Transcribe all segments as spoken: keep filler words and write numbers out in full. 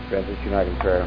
Grant us uniting prayer.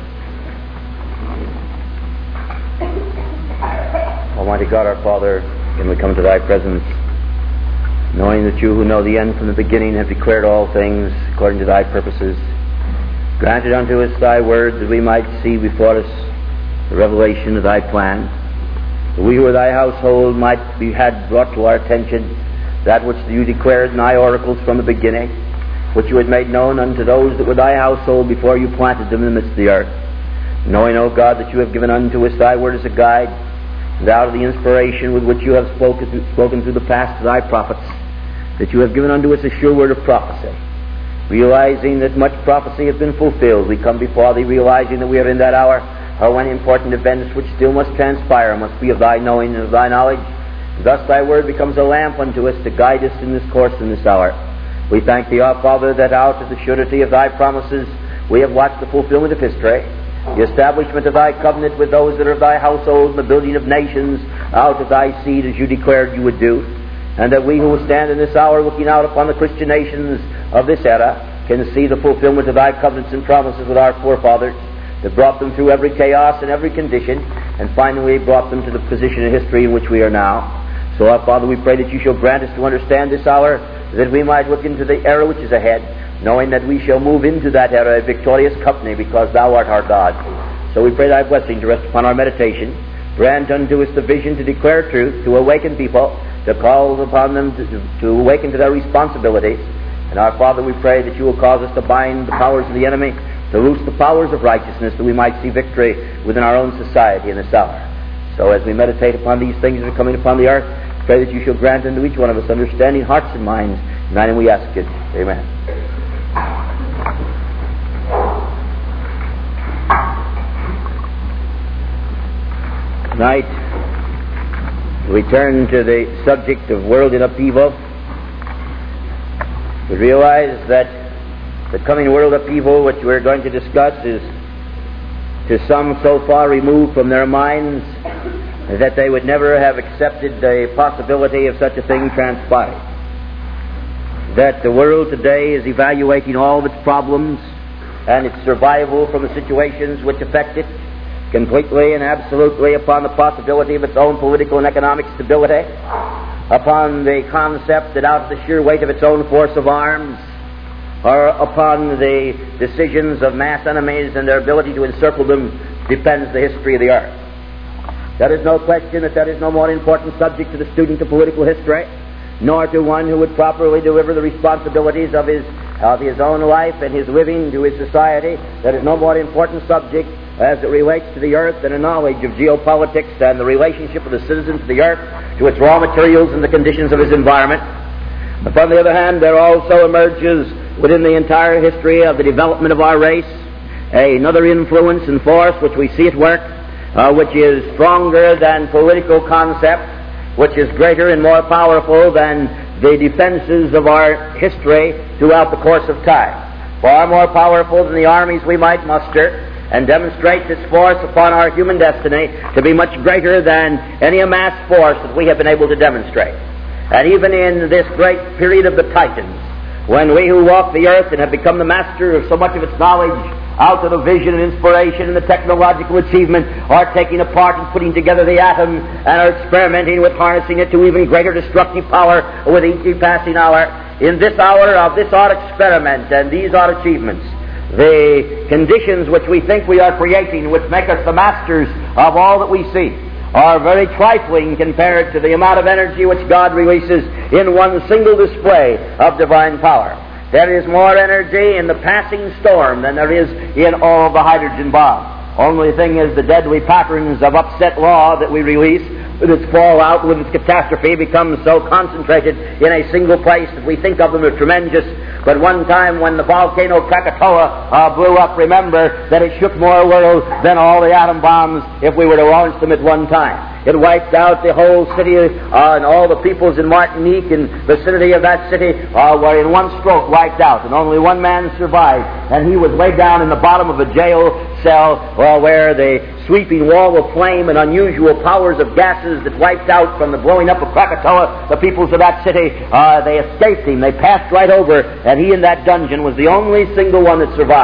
Almighty God, our Father, can we come to Thy presence, knowing that You who know the end from the beginning have declared all things according to Thy purposes. Granted unto us Thy word that we might see before us the revelation of Thy plan. That we who are Thy household might be had brought to our attention that which You declared in Thy oracles from the beginning, which You had made known unto those that were Thy household before You planted them in the midst of the earth. Knowing, O God, that You have given unto us Thy word as a guide, and out of the inspiration with which You have spoken, spoken through the past to Thy prophets, that You have given unto us a sure word of prophecy. Realizing that much prophecy has been fulfilled, we come before Thee realizing that we are in that hour or when important events which still must transpire must be of Thy knowing and of Thy knowledge. Thus Thy word becomes a lamp unto us to guide us in this course in this hour. We thank Thee, our Father, that out of the surety of Thy promises we have watched the fulfillment of history, the establishment of Thy covenant with those that are of Thy household, and the building of nations out of Thy seed as You declared You would do, and that we who stand in this hour looking out upon the Christian nations of this era can see the fulfillment of Thy covenants and promises with our forefathers that brought them through every chaos and every condition, and finally brought them to the position in history in which we are now. So, our Father, we pray that You shall grant us to understand this hour, that we might look into the era which is ahead, knowing that we shall move into that era a victorious company, because Thou art our God. So we pray Thy blessing to rest upon our meditation. Grant unto us the vision to declare truth, to awaken people, to call upon them to, to awaken to their responsibilities. And our Father, we pray that You will cause us to bind the powers of the enemy, to loose the powers of righteousness, that we might see victory within our own society in this hour. So as we meditate upon these things that are coming upon the earth, pray that You shall grant unto each one of us understanding hearts and minds. In Thy name we ask it. Amen. Tonight, we turn to the subject of world in upheaval. We realize that the coming world upheaval which we're going to discuss is to some so far removed from their minds that they would never have accepted the possibility of such a thing transpiring. That the world today is evaluating all of its problems and its survival from the situations which affect it completely and absolutely upon the possibility of its own political and economic stability, upon the concept that out of the sheer weight of its own force of arms, or upon the decisions of mass enemies and their ability to encircle them, depends the history of the earth. There is no question that there is no more important subject to the student of political history, nor to one who would properly deliver the responsibilities of his of his own life and his living to his society. There is no more important subject as it relates to the earth than a knowledge of geopolitics and the relationship of the citizens of the earth to its raw materials and the conditions of its environment. Upon the other hand, there also emerges within the entire history of the development of our race another influence and force which we see at work, uh, which is stronger than political concept, which is greater and more powerful than the defenses of our history throughout the course of time. Far more powerful than the armies we might muster, and demonstrates its force upon our human destiny to be much greater than any amassed force that we have been able to demonstrate. And even in this great period of the Titans, when we who walk the earth and have become the master of so much of its knowledge, out of the vision and inspiration and the technological achievement, are taking apart and putting together the atom and are experimenting with harnessing it to even greater destructive power with each passing hour. In this hour of this art experiment and these art achievements, the conditions which we think we are creating, which make us the masters of all that we see, are very trifling compared to the amount of energy which God releases in one single display of divine power. There is more energy in the passing storm than there is in all the hydrogen bombs. Only thing is the deadly patterns of upset law that we release, with its fallout, with its catastrophe, becomes so concentrated in a single place that we think of them as tremendous. But one time when the volcano Krakatoa uh, blew up, remember that it shook more world than all the atom bombs if we were to launch them at one time. It wiped out the whole city, uh, and all the peoples in Martinique and vicinity of that city uh, were in one stroke wiped out, and only one man survived, and he was laid down in the bottom of a jail cell uh, where the sweeping wall of flame and unusual powers of gases that wiped out from the blowing up of Krakatoa the peoples of that city, uh, they escaped him. They passed right over, and he in that dungeon was the only single one that survived.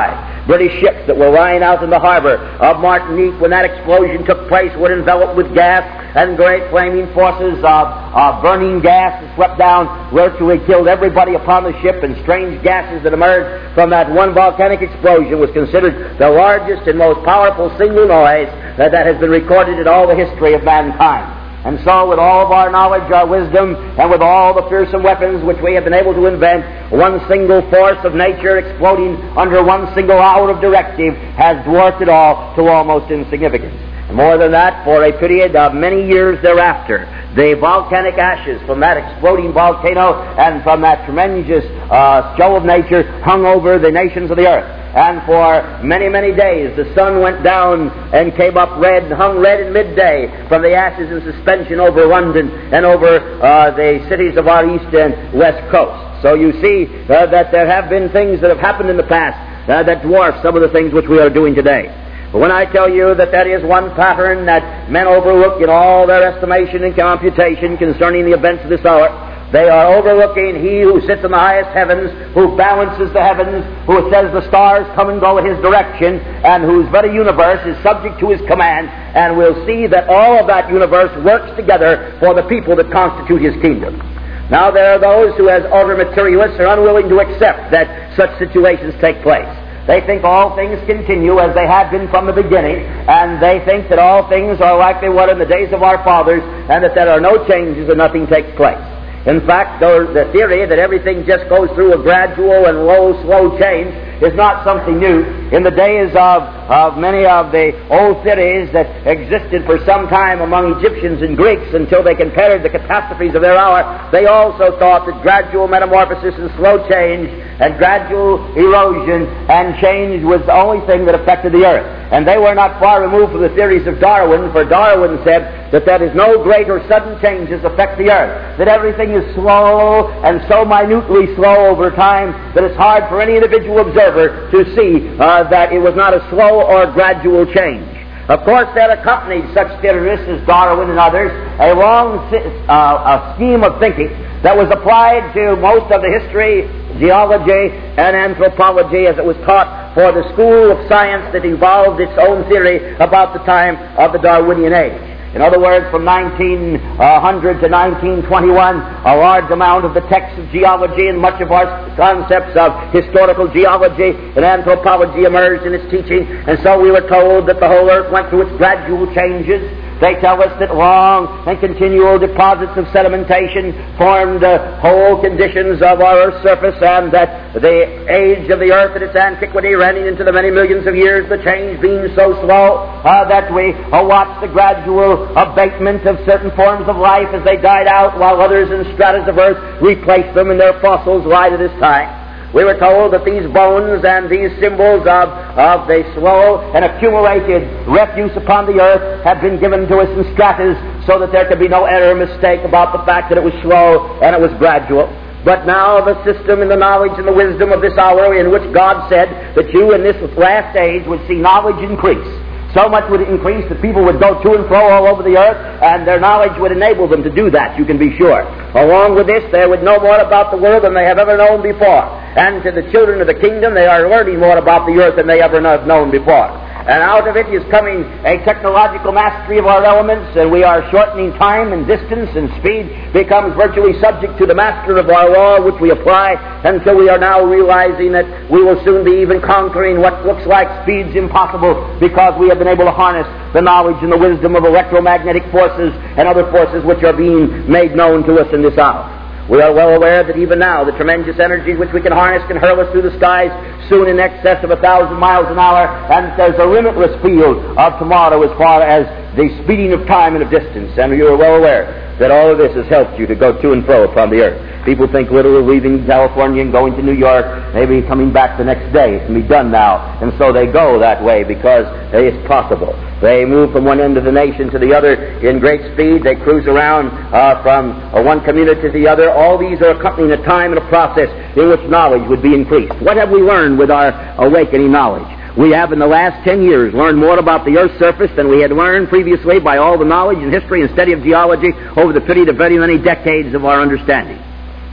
British ships that were lying out in the harbor of Martinique when that explosion took place were enveloped with gas, and great flaming forces of, of burning gas that swept down virtually killed everybody upon the ship, and strange gases that emerged from that one volcanic explosion was considered the largest and most powerful single noise that, that has been recorded in all the history of mankind. And so, with all of our knowledge, our wisdom, and with all the fearsome weapons which we have been able to invent, one single force of nature exploding under one single hour of directive has dwarfed it all to almost insignificance. And more than that, for a period of many years thereafter, the volcanic ashes from that exploding volcano and from that tremendous uh, show of nature hung over the nations of the earth. And for many, many days, the sun went down and came up red and hung red at midday from the ashes in suspension over London and over uh, the cities of our east and west coast. So you see uh, that there have been things that have happened in the past uh, that dwarf some of the things which we are doing today. But when I tell you that that is one pattern that men overlook in all their estimation and computation concerning the events of this hour, they are overlooking He who sits in the highest heavens, who balances the heavens, who says the stars come and go in His direction, and whose very universe is subject to His command, and we'll see that all of that universe works together for the people that constitute His kingdom. Now there are those who, as utter materialists, are unwilling to accept that such situations take place. They think all things continue as they had been from the beginning, and they think that all things are like they were in the days of our fathers, and that there are no changes and nothing takes place. In fact, the theory that everything just goes through a gradual and low, slow change is not something new. In the days of, of many of the old theories that existed for some time among Egyptians and Greeks until they compared the catastrophes of their hour, they also thought that gradual metamorphosis and slow change and gradual erosion and change was the only thing that affected the earth. And they were not far removed from the theories of Darwin, for Darwin said that there is no great or sudden changes affect the earth, that everything is slow and so minutely slow over time that it's hard for any individual observer to see uh, that it was not a slow or gradual change. Of course, there accompanied such theorists as Darwin and others a long uh, a scheme of thinking that was applied to most of the history, geology, and anthropology as it was taught for the school of science that evolved its own theory about the time of the Darwinian age. In other words, from nineteen hundred to nineteen twenty-one, a large amount of the texts of geology and much of our concepts of historical geology and anthropology emerged in its teaching, and so we were told that the whole earth went through its gradual changes. They tell us that long and continual deposits of sedimentation formed the whole conditions of our Earth's surface, and that the age of the Earth at its antiquity running into the many millions of years, the change being so slow uh, that we uh, watched the gradual abatement of certain forms of life as they died out, while others in stratas of Earth replaced them, and their fossils lie to this time. We were told that these bones and these symbols of, of the slow and accumulated refuse upon the earth had been given to us in stratas so that there could be no error or mistake about the fact that it was slow and it was gradual. But now the system and the knowledge and the wisdom of this hour, in which God said that you in this last age would see knowledge increase. So much would it increase that people would go to and fro all over the earth, and their knowledge would enable them to do that, you can be sure. Along with this, they would know more about the world than they have ever known before. And to the children of the kingdom, they are learning more about the earth than they ever have known before. And out of it is coming a technological mastery of our elements, and we are shortening time and distance, and speed becomes virtually subject to the master of our law, which we apply, until we are now realizing that we will soon be even conquering what looks like speeds impossible, because we have been able to harness the knowledge and the wisdom of electromagnetic forces and other forces which are being made known to us in this hour. We are well aware that even now the tremendous energies which we can harness can hurl us through the skies soon in excess of a thousand miles an hour, and there's a limitless field of tomorrow as far as the speeding of time and of distance. And you are well aware that all of this has helped you to go to and fro upon the earth. People think little of leaving California and going to New York, maybe coming back the next day. It can be done now. And so they go that way because it's possible. They move from one end of the nation to the other in great speed. They cruise around uh, from uh, one community to the other. All these are accompanying a time and a process in which knowledge would be increased. What have we learned with our awakening knowledge? We have in the last ten years learned more about the earth's surface than we had learned previously by all the knowledge and history and study of geology over the period of very many decades of our understanding.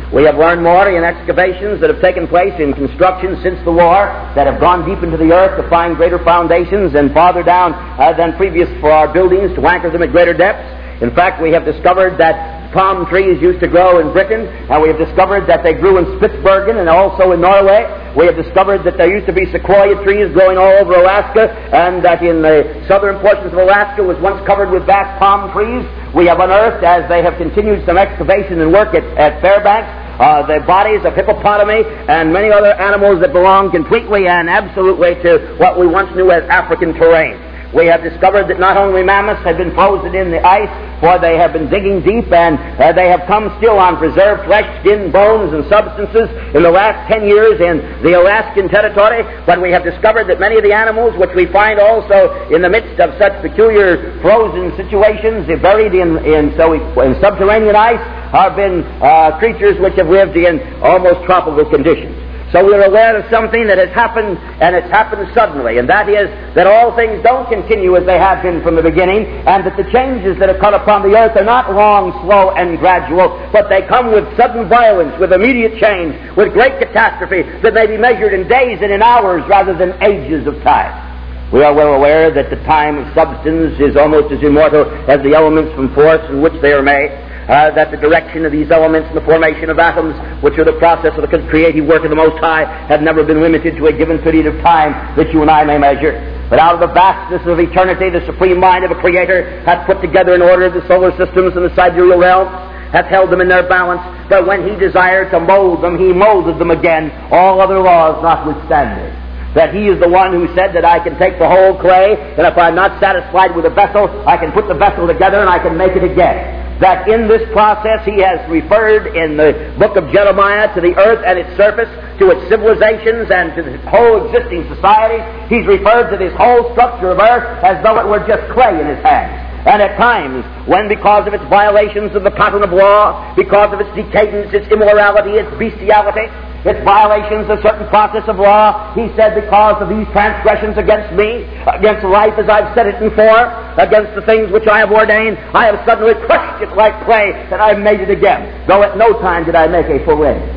We have learned more in excavations that have taken place in construction since the war that have gone deep into the earth to find greater foundations and farther down uh, than previous for our buildings to anchor them at greater depths. In fact, we have discovered that palm trees used to grow in Britain, and we have discovered that they grew in Spitsbergen and also in Norway. We have discovered that there used to be sequoia trees growing all over Alaska, and that in the southern portions of Alaska was once covered with vast palm trees. We have unearthed, as they have continued some excavation and work at, at Fairbanks, uh, the bodies of hippopotami and many other animals that belong completely and absolutely to what we once knew as African terrain. We have discovered that not only mammoths have been frozen in the ice, for they have been digging deep, and uh, they have come still on preserved flesh, skin, bones, and substances in the last ten years in the Alaskan territory. But we have discovered that many of the animals, which we find also in the midst of such peculiar frozen situations, buried in, in, so we, in subterranean ice, have been uh, creatures which have lived in almost tropical conditions. So we're aware of something that has happened, and it's happened suddenly, and that is that all things don't continue as they have been from the beginning, and that the changes that have come upon the earth are not long, slow, and gradual, but they come with sudden violence, with immediate change, with great catastrophe that may be measured in days and in hours rather than ages of time. We are well aware that the time of substance is almost as immortal as the elements from force in which they are made. Uh, that the direction of these elements and the formation of atoms, which are the process of the creative work of the Most High, have never been limited to a given period of time that you and I may measure. But out of the vastness of eternity, the supreme mind of a Creator hath put together in order the solar systems and the sidereal realms, hath held them in their balance, but when He desired to mold them, He molded them again, all other laws notwithstanding. That He is the one who said that I can take the whole clay, and if I'm not satisfied with a vessel, I can put the vessel together and I can make it again. That in this process He has referred in the book of Jeremiah to the earth and its surface, to its civilizations and to its whole existing society. He's referred to this whole structure of earth as though it were just clay in His hands. And at times, when because of its violations of the pattern of law, because of its decadence, its immorality, its bestiality, its violations of certain process of law, He said, because of these transgressions against me, against life as I've set it in form, against the things which I have ordained, I have suddenly crushed it like clay, and I've made it again, though at no time did I make a full end.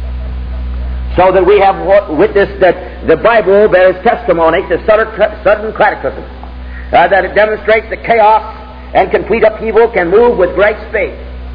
So that we have witnessed that the Bible bears testimony to sudden cataclysm, uh, that it demonstrates that chaos and complete upheaval can move with great speed.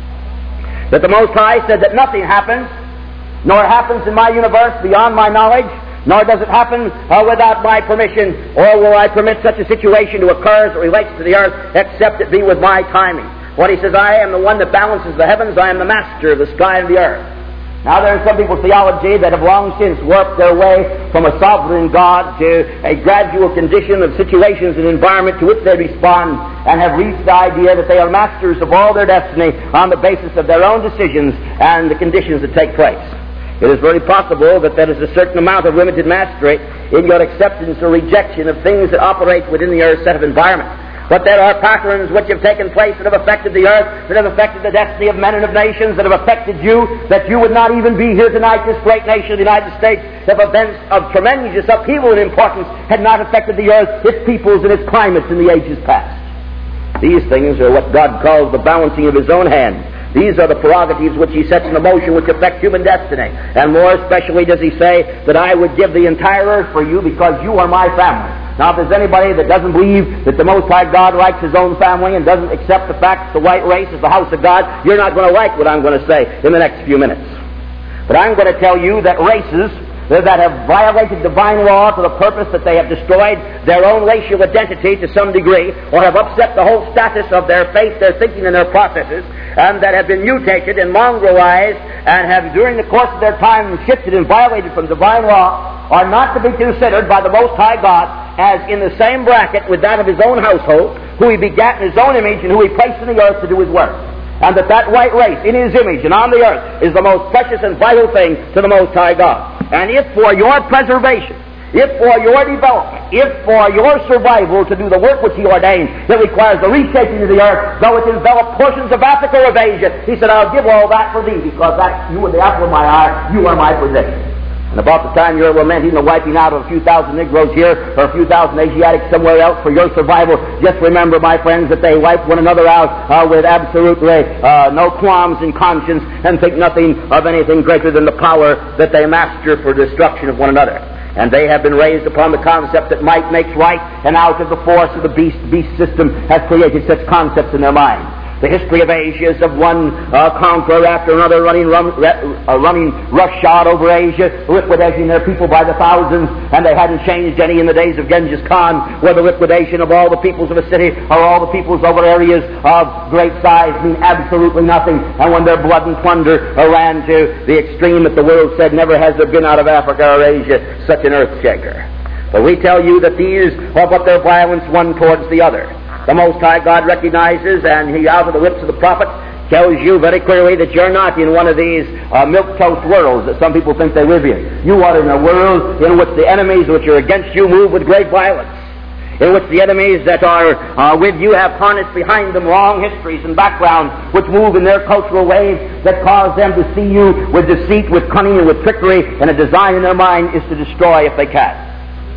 That the Most High said that nothing happens, nor happens in my universe beyond my knowledge, nor does it happen uh, without my permission, or will I permit such a situation to occur as it relates to the earth, except it be with my timing. When He says, I am the one that balances the heavens, I am the master of the sky and the earth. Now there are some people's theology that have long since warped their way from a sovereign God to a gradual condition of situations and environment to which they respond, and have reached the idea that they are masters of all their destiny on the basis of their own decisions and the conditions that take place. It is very possible that there is a certain amount of limited mastery in your acceptance or rejection of things that operate within the earth's set of environment. But there are patterns which have taken place that have affected the earth, that have affected the destiny of men and of nations, that have affected you, that you would not even be here tonight, this great nation of the United States, if events of tremendous upheaval and importance had not affected the earth, its peoples, and its climates in the ages past. These things are what God calls the balancing of His own hand. These are the prerogatives which He sets in motion which affect human destiny. And more especially does He say that I would give the entire earth for you because you are my family. Now, if there's anybody that doesn't believe that the Most High God likes His own family and doesn't accept the fact that the white race is the house of God, you're not going to like what I'm going to say in the next few minutes. But I'm going to tell you that races that have violated divine law to the purpose that they have destroyed their own racial identity to some degree, or have upset the whole status of their faith, their thinking, and their processes, and that have been mutated and mongrelized, and have during the course of their time shifted and violated from divine law, are not to be considered by the Most High God as in the same bracket with that of His own household, who He begat in His own image and who He placed in the earth to do His work. And that that white race in His image and on the earth is the most precious and vital thing to the Most High God. And if for your preservation, if for your development, if for your survival to do the work which He ordained, that requires the reshaping of the earth, though it envelop portions of Africa or of Asia, He said, I'll give all that for thee, because that you are the apple of my eye, you are my possession. And about the time you're lamenting the wiping out of a few thousand Negroes here or a few thousand Asiatics somewhere else for your survival, just remember, my friends, that they wipe one another out uh, with absolutely uh, no qualms in conscience and think nothing of anything greater than the power that they master for destruction of one another. And they have been raised upon the concept that might makes right, and out of the force of the beast, beast system has created such concepts in their minds. The history of Asia is of one uh, conqueror after another running, rum, uh, running roughshod over Asia, liquidating their people by the thousands, and they hadn't changed any in the days of Genghis Khan, where the liquidation of all the peoples of a city or all the peoples over areas of great size mean absolutely nothing, and when their blood and plunder ran to the extreme that the world said, never has there been out of Africa or Asia such an earth shaker. But we tell you that these are but their violence one towards the other. The Most High God recognizes, and He, out of the lips of the prophet, tells you very clearly that you're not in one of these uh, milquetoast worlds that some people think they live in. You are in a world in which the enemies which are against you move with great violence, in which the enemies that are uh, with you have harnessed behind them long histories and backgrounds which move in their cultural ways that cause them to see you with deceit, with cunning, and with trickery, and a design in their mind is to destroy if they can.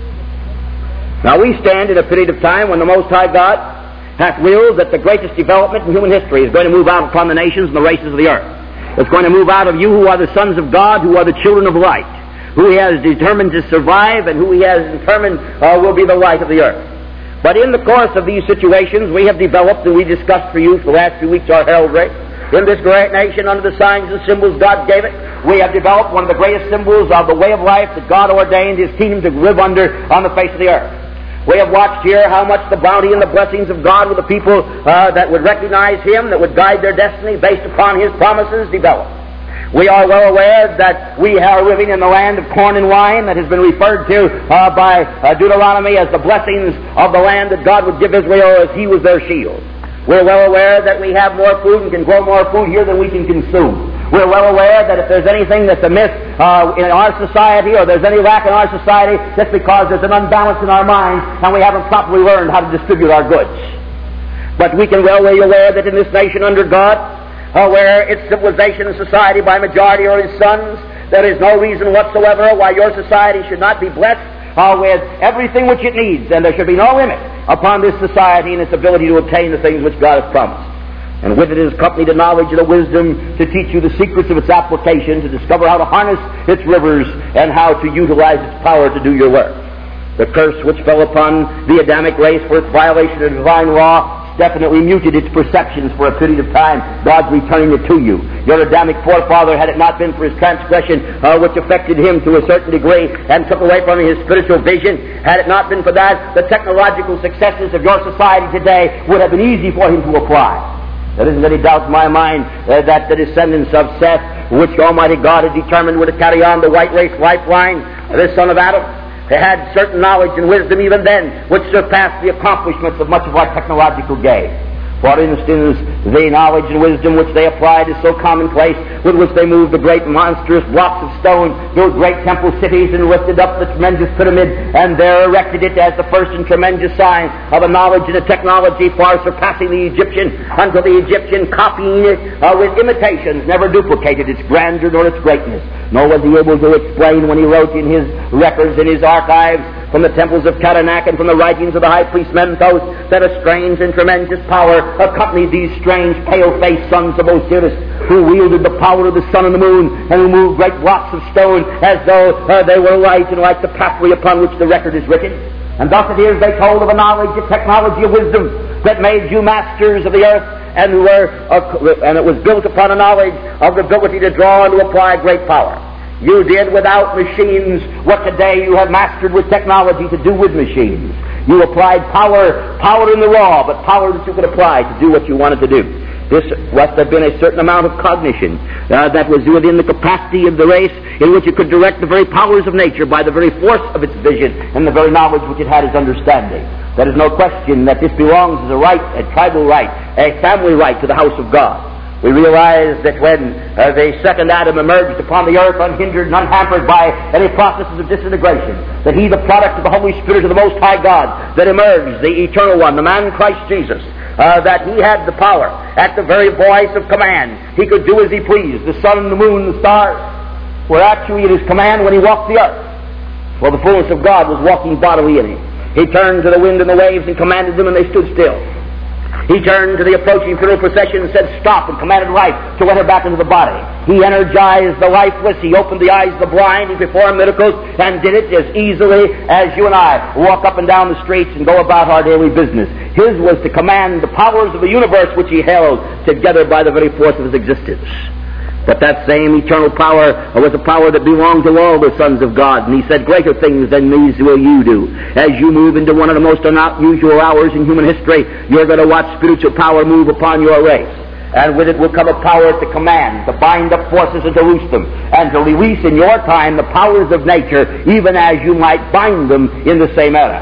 Now we stand in a period of time when the Most High God hath willed that the greatest development in human history is going to move out upon the nations and the races of the earth. It's going to move out of you who are the sons of God, who are the children of light, who He has determined to survive and who He has determined uh, will be the light of the earth. But in the course of these situations, we have developed, and we discussed for you for the last few weeks, our heraldry. In this great nation, under the signs and symbols God gave it, we have developed one of the greatest symbols of the way of life that God ordained His kingdom to live under on the face of the earth. We have watched here how much the bounty and the blessings of God with the people uh, that would recognize Him, that would guide their destiny based upon His promises, developed. We are well aware that we are living in the land of corn and wine that has been referred to uh, by uh, Deuteronomy as the blessings of the land that God would give Israel as He was their shield. We're well aware that we have more food and can grow more food here than we can consume. We're well aware that if there's anything that's amiss uh, in our society, or there's any lack in our society, that's because there's an unbalance in our minds and we haven't properly learned how to distribute our goods. But we can well be aware that in this nation under God, uh, where its civilization and society by majority are His sons, there is no reason whatsoever why your society should not be blessed uh, with everything which it needs, and there should be no limit upon this society and its ability to obtain the things which God has promised. And with it is accompanied a knowledge and a wisdom to teach you the secrets of its application, to discover how to harness its rivers and how to utilize its power to do your work. The curse which fell upon the Adamic race for its violation of divine law definitely muted its perceptions for a period of time. God's returning it to you. Your Adamic forefather, had it not been for his transgression, uh, which affected him to a certain degree and took away from him his spiritual vision, had it not been for that, the technological successes of your society today would have been easy for him to apply. There isn't any doubt in my mind uh, that the descendants of Seth, which Almighty God had determined were to carry on the white race lifeline, this son of Adam, they had certain knowledge and wisdom even then, which surpassed the accomplishments of much of our technological gain. For instance, the knowledge and wisdom which they applied is so commonplace, with which they moved the great monstrous blocks of stone, built great temple cities, and lifted up the tremendous pyramid, and there erected it as the first and tremendous sign of a knowledge and a technology far surpassing the Egyptian, until the Egyptian, copying it uh, with imitations, never duplicated its grandeur nor its greatness. Nor was he able to explain when he wrote in his records, in his archives, from the temples of Karnak and from the writings of the high priest Menthos, that a strange and tremendous power accompanied these strange pale-faced sons of Osiris, who wielded the power of the sun and the moon, and who moved great blocks of stone as though uh, they were light and like the pathway upon which the record is written. And thus it is they told of a knowledge, a technology, of wisdom that made you masters of the earth, and were uh, and it was built upon a knowledge of the ability to draw and to apply great power. You did without machines what today you have mastered with technology to do with machines. You applied power, power in the raw, but power that you could apply to do what you wanted to do. This must have been a certain amount of cognition uh, that was within the capacity of the race, in which it could direct the very powers of nature by the very force of its vision and the very knowledge which it had as understanding. There is no question that this belongs as a right, a tribal right, a family right to the house of God. We realize that when uh, the second Adam emerged upon the earth unhindered and unhampered by any processes of disintegration, that he, the product of the Holy Spirit of the Most High God, that emerged, the Eternal One, the man Christ Jesus, uh, that he had the power, at the very voice of command, he could do as he pleased, the sun, the moon, the stars. were actually at his command when he walked the earth. For the fullness of God was walking bodily in him. He turned to the wind and the waves and commanded them, and they stood still. He turned to the approaching funeral procession and said, "Stop," and commanded life to enter back into the body. He energized the lifeless. He opened the eyes of the blind. He performed miracles and did it as easily as you and I walk up and down the streets and go about our daily business. His was to command the powers of the universe, which he held together by the very force of his existence. But that same eternal power was a power that belonged to all the sons of God. And he said, "Greater things than these will you do." As you move into one of the most unusual hours in human history, you're going to watch spiritual power move upon your race. And with it will come a power to command, to bind up forces and to loose them, and to release in your time the powers of nature, even as you might bind them in the same era.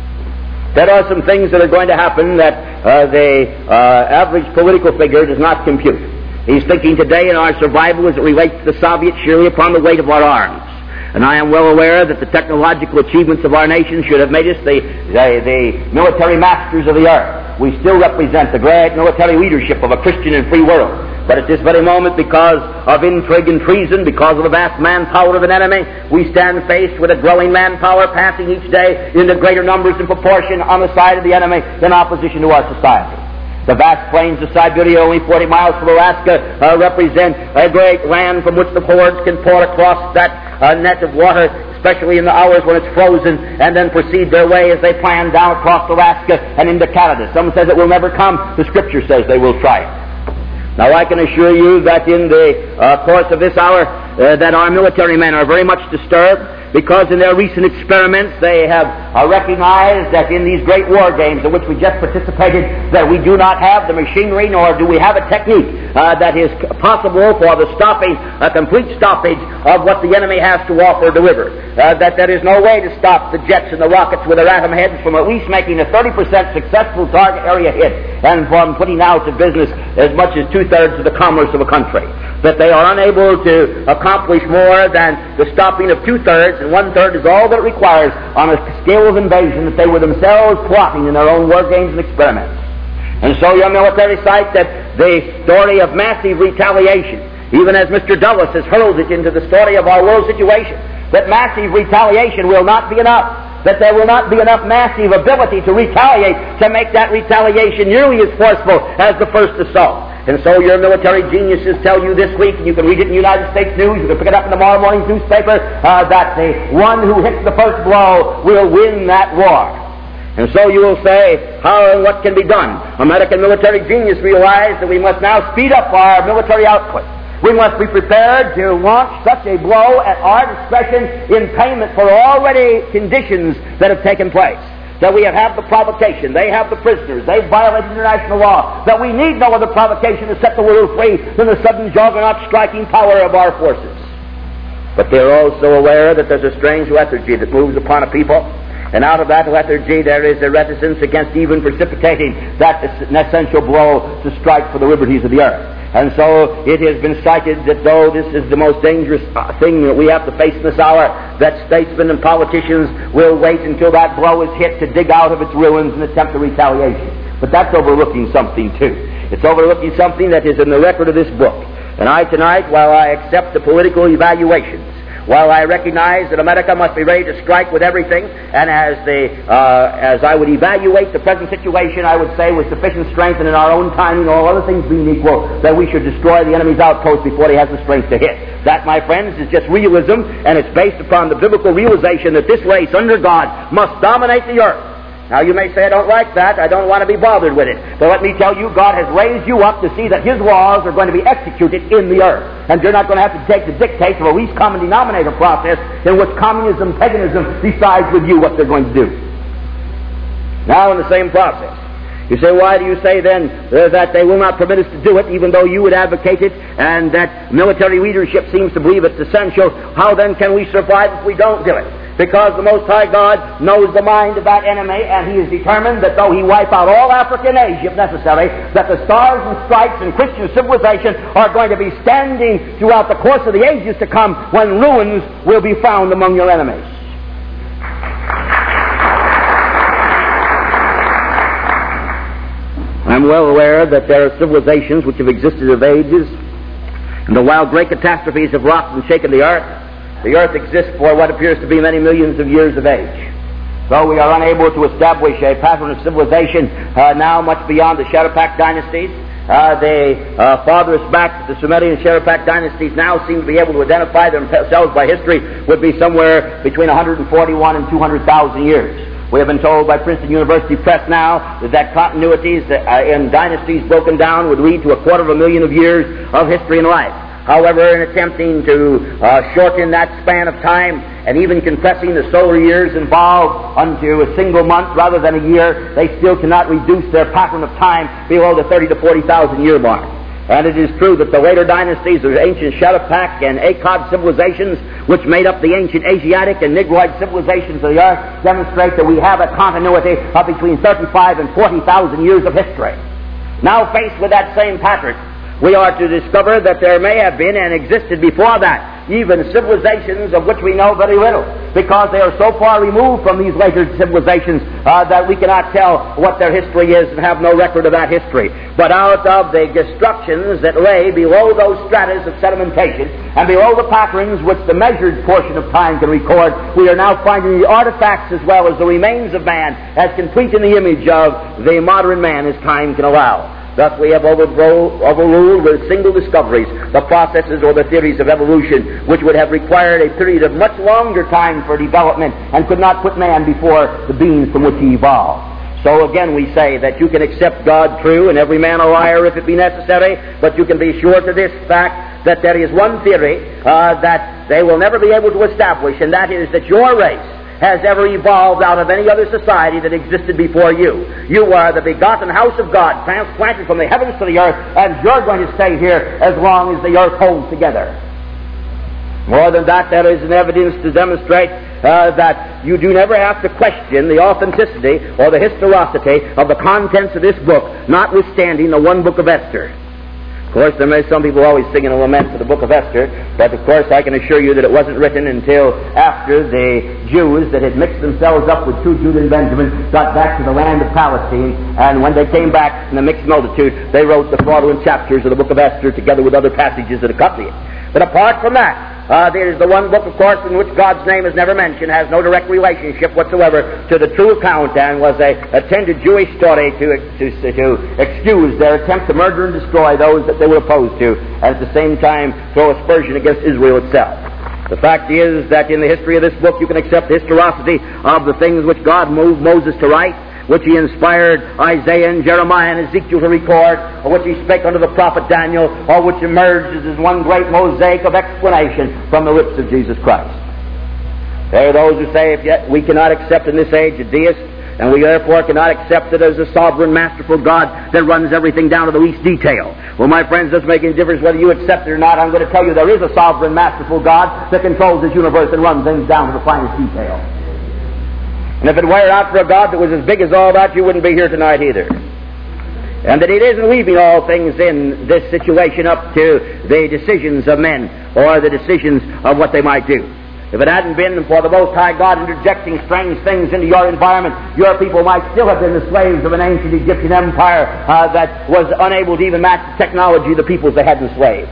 There are some things that are going to happen that uh, the uh, average political figure does not compute. He's thinking today in our survival as it relates to the Soviets, surely upon the weight of our arms. And I am well aware that the technological achievements of our nation should have made us the, the, the military masters of the earth. We still represent the great military leadership of a Christian and free world. But at this very moment, because of intrigue and treason, because of the vast manpower of an enemy, we stand faced with a growing manpower passing each day into greater numbers in proportion on the side of the enemy in opposition to our society. The vast plains of Siberia, only forty miles from Alaska, uh, represent a great land from which the hordes can pour across that uh, net of water, especially in the hours when it's frozen, and then proceed their way as they plan down across Alaska and into Canada. Some says it will never come. The Scripture says they will try it. Now, I can assure you that in the uh, course of this hour, uh, that our military men are very much disturbed, because in their recent experiments they have uh, recognized that in these great war games in which we just participated, that we do not have the machinery, nor do we have a technique uh, that is possible for the stopping, a complete stoppage of what the enemy has to offer or deliver. Uh, that there is no way to stop the jets and the rockets with their atom heads from at least making a thirty percent successful target area hit, and from putting out of business as much as two-thirds of the commerce of a country. That they are unable to accomplish more than the stopping of two-thirds, and one-third is all that it requires on a scale of invasion that they were themselves plotting in their own war games and experiments. And so your military sight that the story of massive retaliation, even as Mister Dulles has hurled it into the story of our world situation, that massive retaliation will not be enough, that there will not be enough massive ability to retaliate to make that retaliation nearly as forceful as the first assault. And so your military geniuses tell you this week, and you can read it in the United States News, you can pick it up in tomorrow morning's newspaper, uh, that the one who hits the first blow will win that war. And so you will say, how and what can be done? American military genius realized that we must now speed up our military output. We must be prepared to launch such a blow at our discretion in payment for already conditions that have taken place. That we have had the provocation, they have the prisoners, they've violated international law, that we need no other provocation to set the world free than the sudden juggernaut striking power of our forces. But they're also aware that there's a strange lethargy that moves upon a people, and out of that lethargy there is a reticence against even precipitating that essential blow to strike for the liberties of the earth. And so it has been cited that though this is the most dangerous thing that we have to face in this hour, that statesmen and politicians will wait until that blow is hit to dig out of its ruins and attempt a retaliation. But that's overlooking something too. It's overlooking something that is in the record of this book. And I tonight, while I accept the political evaluations, while I recognize that America must be ready to strike with everything, and as the uh, as I would evaluate the present situation, I would say with sufficient strength and in our own timing, all other things being equal, that we should destroy the enemy's outpost before he has the strength to hit. That, my friends, is just realism, and it's based upon the biblical realization that this race under God must dominate the earth. Now you may say, I don't like that, I don't want to be bothered with it. But let me tell you, God has raised you up to see that His laws are going to be executed in the earth. And you're not going to have to take the dictates of a least common denominator process in which communism, paganism decides with you what they're going to do. Now in the same process. You say, why do you say then uh, that they will not permit us to do it, even though you would advocate it, and that military leadership seems to believe it's essential? How then can we survive if we don't do it? Because the Most High God knows the mind of that enemy, and He is determined that though He wipe out all Africa and Asia if necessary, that the stars and stripes in Christian civilization are going to be standing throughout the course of the ages to come, when ruins will be found among your enemies. I'm well aware that there are civilizations which have existed of ages, And the while great catastrophes have rocked and shaken the earth, the earth exists for what appears to be many millions of years of age. So we are unable to establish a pattern of civilization uh, now much beyond the Sharapak dynasties. Uh, the uh, farthest back, the Sumerian Sharapak dynasties now seem to be able to identify themselves by history would be somewhere between one hundred forty-one and two hundred thousand years. We have been told by Princeton University Press now that, that continuities uh, in dynasties broken down would lead to a quarter of a million of years of history and life. However, in attempting to uh, shorten that span of time and even compressing the solar years involved unto a single month rather than a year, they still cannot reduce their pattern of time below the thirty to forty thousand year mark. And it is true that the later dynasties of ancient Sharapak and Akkad civilizations, which made up the ancient Asiatic and Negroid civilizations of the earth, demonstrate that we have a continuity of between thirty-five and forty thousand years of history. Now, faced with that same pattern, we are to discover that there may have been and existed before that even civilizations of which we know very little, because they are so far removed from these later civilizations uh, that we cannot tell what their history is and have no record of that history. But out of the destructions that lay below those stratas of sedimentation and below the patterns which the measured portion of time can record, we are now finding the artifacts as well as the remains of man as complete in the image of the modern man as time can allow. Thus we have overruled, overruled with single discoveries the processes or the theories of evolution, which would have required a period of much longer time for development and could not put man before the beings from which he evolved. So again we say that you can accept God true and every man a liar if it be necessary, but you can be sure to this fact that there is one theory uh, that they will never be able to establish, and that is that your race has ever evolved out of any other society that existed before you. You are the begotten house of God, transplanted from the heavens to the earth, and you're going to stay here as long as the earth holds together. More than that, there is an evidence to demonstrate uh, that you do never have to question the authenticity or the historicity of the contents of this book, notwithstanding the one book of Esther. Of course, there may some people always singing a lament for the book of Esther, but of course I can assure you that it wasn't written until after the Jews that had mixed themselves up with true Judah and Benjamin got back to the land of Palestine, and when they came back in the mixed multitude, they wrote the fraudulent chapters of the book of Esther together with other passages that accompany it. But apart from that, uh, there is the one book, of course, in which God's name is never mentioned, has no direct relationship whatsoever to the true account, and was a attended Jewish story to, to, to excuse their attempt to murder and destroy those that they were opposed to, and at the same time throw aspersion against Israel itself. The fact is that in the history of this book you can accept the historicity of the things which God moved Moses to write, which he inspired Isaiah and Jeremiah and Ezekiel to record, or which he spake unto the prophet Daniel, or which emerges as one great mosaic of explanation from the lips of Jesus Christ. There are those who say if yet we cannot accept in this age a deist, and we therefore cannot accept it as a sovereign, masterful God that runs everything down to the least detail. Well, my friends, it doesn't make any difference whether you accept it or not. I'm going to tell you there is a sovereign, masterful God that controls this universe and runs things down to the finest detail. And if it were out for a God that was as big as all that, you wouldn't be here tonight either. And that it isn't leaving all things in this situation up to the decisions of men or the decisions of what they might do. If it hadn't been for the Most High God interjecting strange things into your environment, your people might still have been the slaves of an ancient Egyptian empire uh, that was unable to even match the technology of the peoples they had enslaved.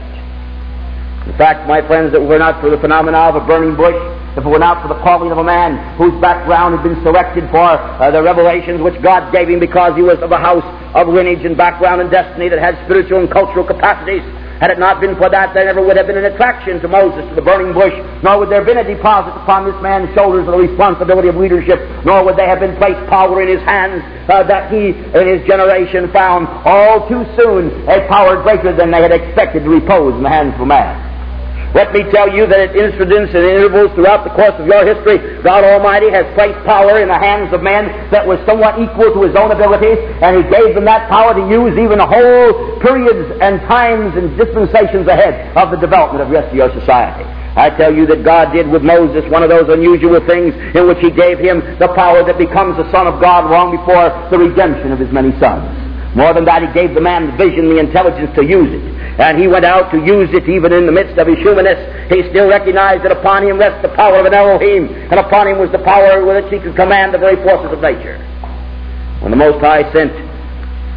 In fact, my friends, that were not for the phenomena of a burning bush, if it were not for the calling of a man whose background had been selected for uh, the revelations which God gave him because he was of a house of lineage and background and destiny that had spiritual and cultural capacities, had it not been for that, there never would have been an attraction to Moses to the burning bush, nor would there have been a deposit upon this man's shoulders of the responsibility of leadership, nor would there have been placed power in his hands uh, that he and his generation found all too soon a power greater than they had expected to repose in the hands of a man. Let me tell you that at incidents and intervals throughout the course of your history, God Almighty has placed power in the hands of men that was somewhat equal to His own abilities, and He gave them that power to use even the whole periods and times and dispensations ahead of the development of the rest of your society. I tell you that God did with Moses one of those unusual things in which He gave him the power that becomes the Son of God long before the redemption of His many sons. More than that, He gave the man the vision, the intelligence to use it. And he went out to use it even in the midst of his humanness. He still recognized that upon him rests the power of an Elohim, and upon him was the power with which he could command the very forces of nature. When the Most High sent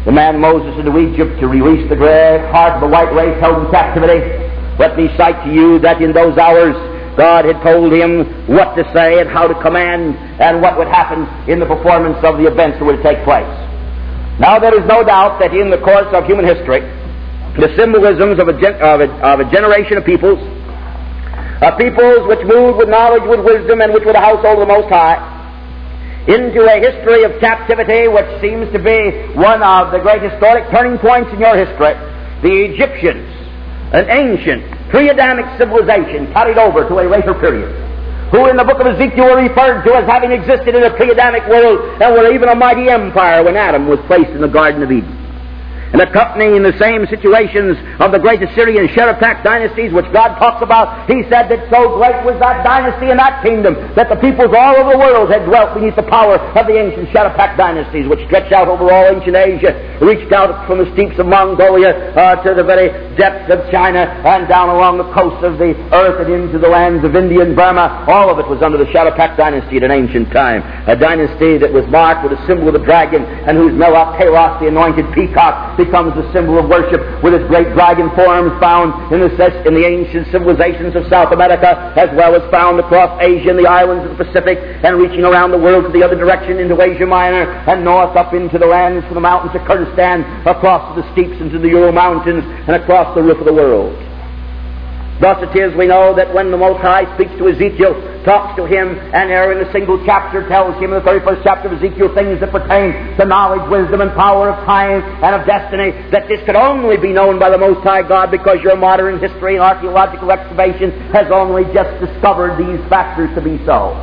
the man Moses into Egypt to release the great heart of the white race held in captivity. Let me cite to you that in those hours God had told him what to say and how to command and what would happen in the performance of the events that would take place. Now there is no doubt that in the course of human history, the symbolisms of a, gen- of a, of a generation of peoples, of peoples which moved with knowledge, with wisdom, and which were the household of the Most High, into a history of captivity which seems to be one of the great historic turning points in your history. The Egyptians, an ancient pre-Adamic civilization carried over to a later period, who in the book of Ezekiel were referred to as having existed in a pre-Adamic world and were even a mighty empire when Adam was placed in the Garden of Eden. And accompanying the same situations of the great Assyrian Sherapak dynasties which God talks about, he said that so great was that dynasty and that kingdom that the peoples all over the world had dwelt beneath the power of the ancient Sherapak dynasties, which stretched out over all ancient Asia, reached out from the steeps of Mongolia uh, to the very depths of China and down along the coasts of the earth and into the lands of India and Burma. All of it was under the Sherapak dynasty at an ancient time, a dynasty that was marked with a symbol of the dragon, and whose Melot Teros, the anointed peacock, becomes the symbol of worship, with its great dragon forms found in the, in the ancient civilizations of South America, as well as found across Asia and the islands of the Pacific, and reaching around the world to the other direction into Asia Minor, and north up into the lands from the mountains of Kurdistan, across to the steeps into the Ural Mountains, and across the roof of the world. Thus it is we know that when the Most High speaks to Ezekiel, talks to him, and there in a single chapter tells him in the thirty-first chapter of Ezekiel things that pertain to knowledge, wisdom, and power of time and of destiny, that this could only be known by the Most High God because your modern history and archaeological excavation has only just discovered these factors to be so.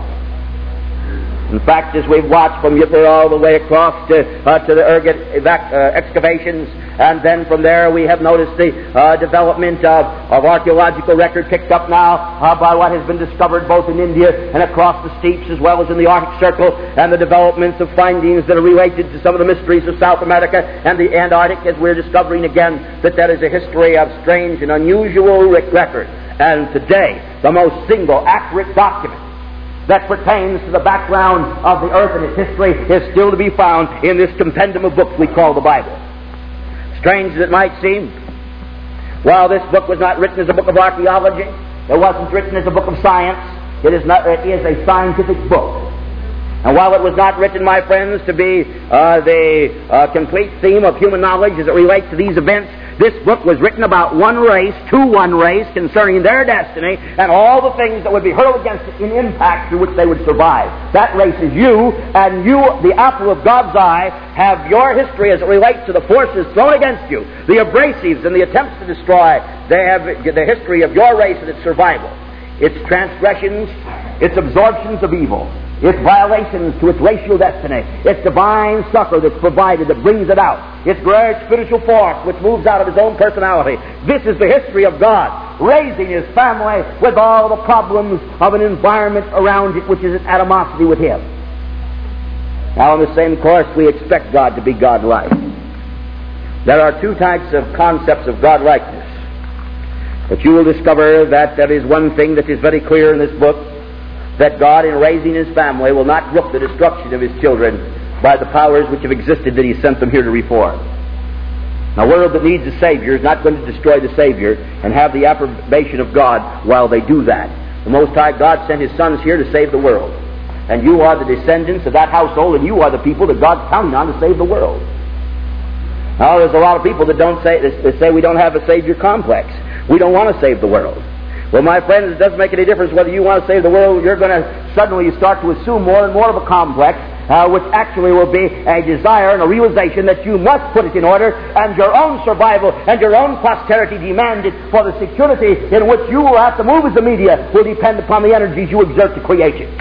In fact, as we've watched from Ypres all the way across to, uh, to the Urgut evac- uh, excavations, and then from there we have noticed the uh, development of, of archaeological record picked up now uh, by what has been discovered both in India and across the steeps as well as in the Arctic Circle, and the developments of findings that are related to some of the mysteries of South America and the Antarctic, as we're discovering again that that is a history of strange and unusual record. And today, the most single, accurate document that pertains to the background of the earth and its history is still to be found in this compendium of books we call the Bible. Strange as it might seem, while this book was not written as a book of archaeology, it wasn't written as a book of science, it is, not, it is a scientific book. And while it was not written, my friends, to be uh, the uh, complete theme of human knowledge as it relates to these events, this book was written about one race, to one race, concerning their destiny and all the things that would be hurled against it in impact through which they would survive. That race is you, and you, the apple of God's eye, have your history as it relates to the forces thrown against you, the abrasives and the attempts to destroy. They have the history of your race and its survival, its transgressions, its absorptions of evil, its violations to its racial destiny, its divine succor that's provided that brings it out, its great spiritual force which moves out of his own personality. This is the history of God, raising his family with all the problems of an environment around it which is at animosity with him. Now, in the same course, we expect God to be God-like. There are two types of concepts of God-likeness. But you will discover that there is one thing that is very clear in this book, that God, in raising his family, will not brook the destruction of his children by the powers which have existed that he sent them here to reform. Now, a world that needs a Savior is not going to destroy the Savior and have the approbation of God while they do that. The Most High God sent his sons here to save the world. And you are the descendants of that household, and you are the people that God's counting on to save the world. Now, there's a lot of people that don't say, that say we don't have a Savior complex. We don't want to save the world. Well, my friends, it doesn't make any difference whether you want to save the world. You're going to suddenly start to assume more and more of a complex, uh, which actually will be a desire and a realization that you must put it in order, and your own survival and your own posterity demand it, for the security in which you will have to move as a media will depend upon the energies you exert to create it.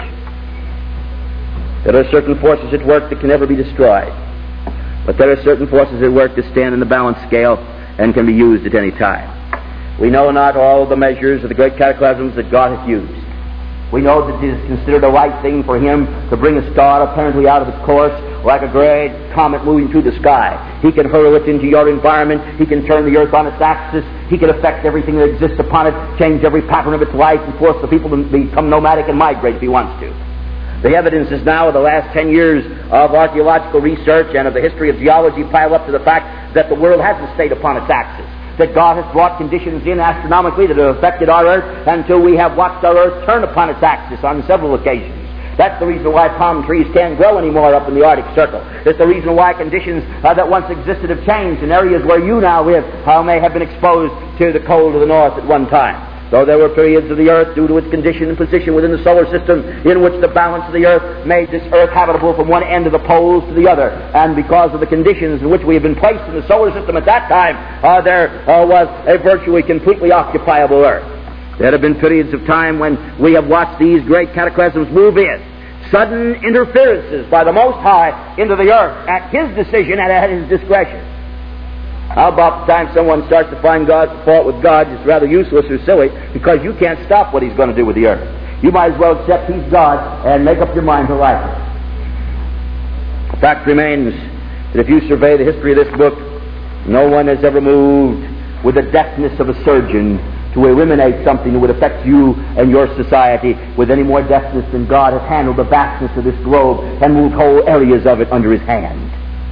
There are certain forces at work that can never be destroyed, but there are certain forces at work that stand in the balance scale and can be used at any time. We know not all the measures of the great cataclysms that God hath used. We know that it is considered a right thing for him to bring a star apparently out of its course like a great comet moving through the sky. He can hurl it into your environment. He can turn the earth on its axis. He can affect everything that exists upon it, change every pattern of its life, and force the people to become nomadic and migrate if he wants to. The evidences now of the last ten years of archaeological research and of the history of geology pile up to the fact that the world hasn't stayed upon its axis, that God has brought conditions in astronomically that have affected our earth until we have watched our earth turn upon its axis on several occasions. That's the reason why palm trees can't grow anymore up in the Arctic Circle. It's the reason why conditions uh, that once existed have changed in areas where you now live uh, may have been exposed to the cold of the north at one time. Though there were periods of the earth, due to its condition and position within the solar system, in which the balance of the earth made this earth habitable from one end of the poles to the other. And because of the conditions in which we have been placed in the solar system at that time, uh, there uh, was a virtually completely occupiable earth. There have been periods of time when we have watched these great cataclysms move in. Sudden interferences by the Most High into the earth at His decision and at His discretion. How about the time someone starts to find God's fault with God is rather useless or silly, because you can't stop what He's going to do with the earth. You might as well accept He's God and make up your mind to like it. The fact remains that if you survey the history of this book, no one has ever moved with the deftness of a surgeon to eliminate something that would affect you and your society with any more deftness than God has handled the vastness of this globe and moved whole areas of it under His hand.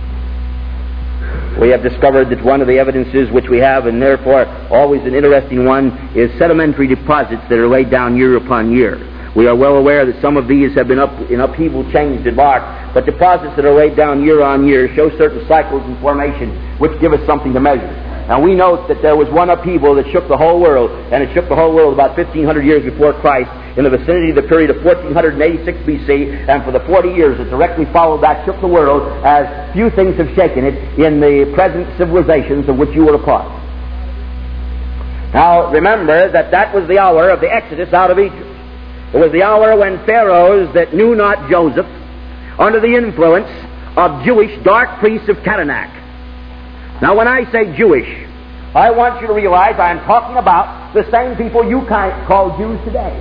We have discovered that one of the evidences which we have, and therefore always an interesting one, is sedimentary deposits that are laid down year upon year. We are well aware that some of these have been up, in upheaval changed and marked, but deposits that are laid down year on year show certain cycles in formation which give us something to measure. Now we note that there was one upheaval that shook the whole world, and it shook the whole world about fifteen hundred years before Christ, in the vicinity of the period of fourteen eighty-six B C, and for the forty years that directly followed that shook the world as few things have shaken it in the present civilizations of which you were a part. Now remember that that was the hour of the exodus out of Egypt. It was the hour when pharaohs that knew not Joseph, under the influence of Jewish dark priests of Karnak. Now when I say Jewish, I want you to realize I am talking about the same people you call Jews today.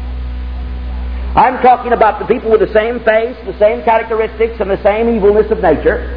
I'm talking about the people with the same face, the same characteristics, and the same evilness of nature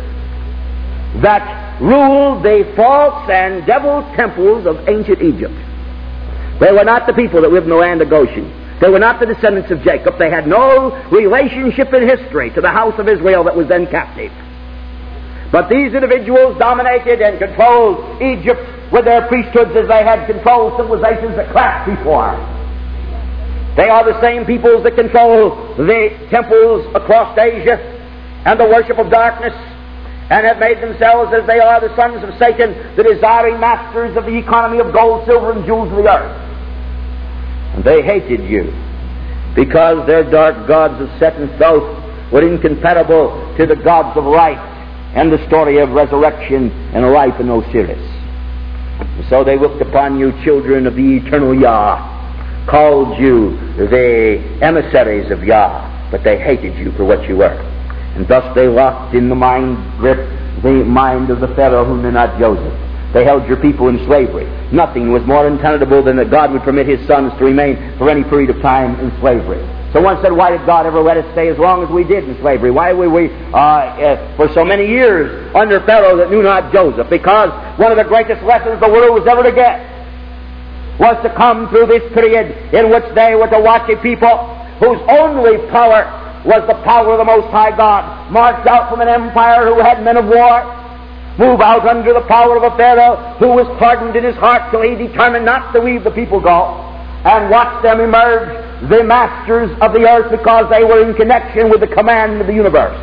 that ruled the false and devil temples of ancient Egypt. They were not the people that lived in the land of Goshen. They were not the descendants of Jacob. They had no relationship in history to the house of Israel that was then captive. But these individuals dominated and controlled Egypt with their priesthoods as they had controlled civilizations that collapsed before. They are the same peoples that control the temples across Asia and the worship of darkness, and have made themselves, as they are, the sons of Satan, the desiring masters of the economy of gold, silver, and jewels of the earth. And they hated you because their dark gods of Set and Thoth were incompatible to the gods of light and the story of resurrection and life in Osiris. And so they looked upon you, children of the eternal Yah, called you the emissaries of Yah, but they hated you for what you were. And thus they locked in the mind grip the mind of the Pharaoh who knew not Joseph. They held your people in slavery. Nothing was more untenable than that God would permit His sons to remain for any period of time in slavery. So one said, why did God ever let us stay as long as we did in slavery? Why were we uh, uh, for so many years under Pharaoh that knew not Joseph? Because one of the greatest lessons the world was ever to get was to come through this period in which they were to watch a people whose only power was the power of the Most High God, march out from an empire who had men of war, move out under the power of a Pharaoh who was hardened in his heart till he determined not to leave the people go, and watch them emerge the masters of the earth because they were in connection with the command of the universe.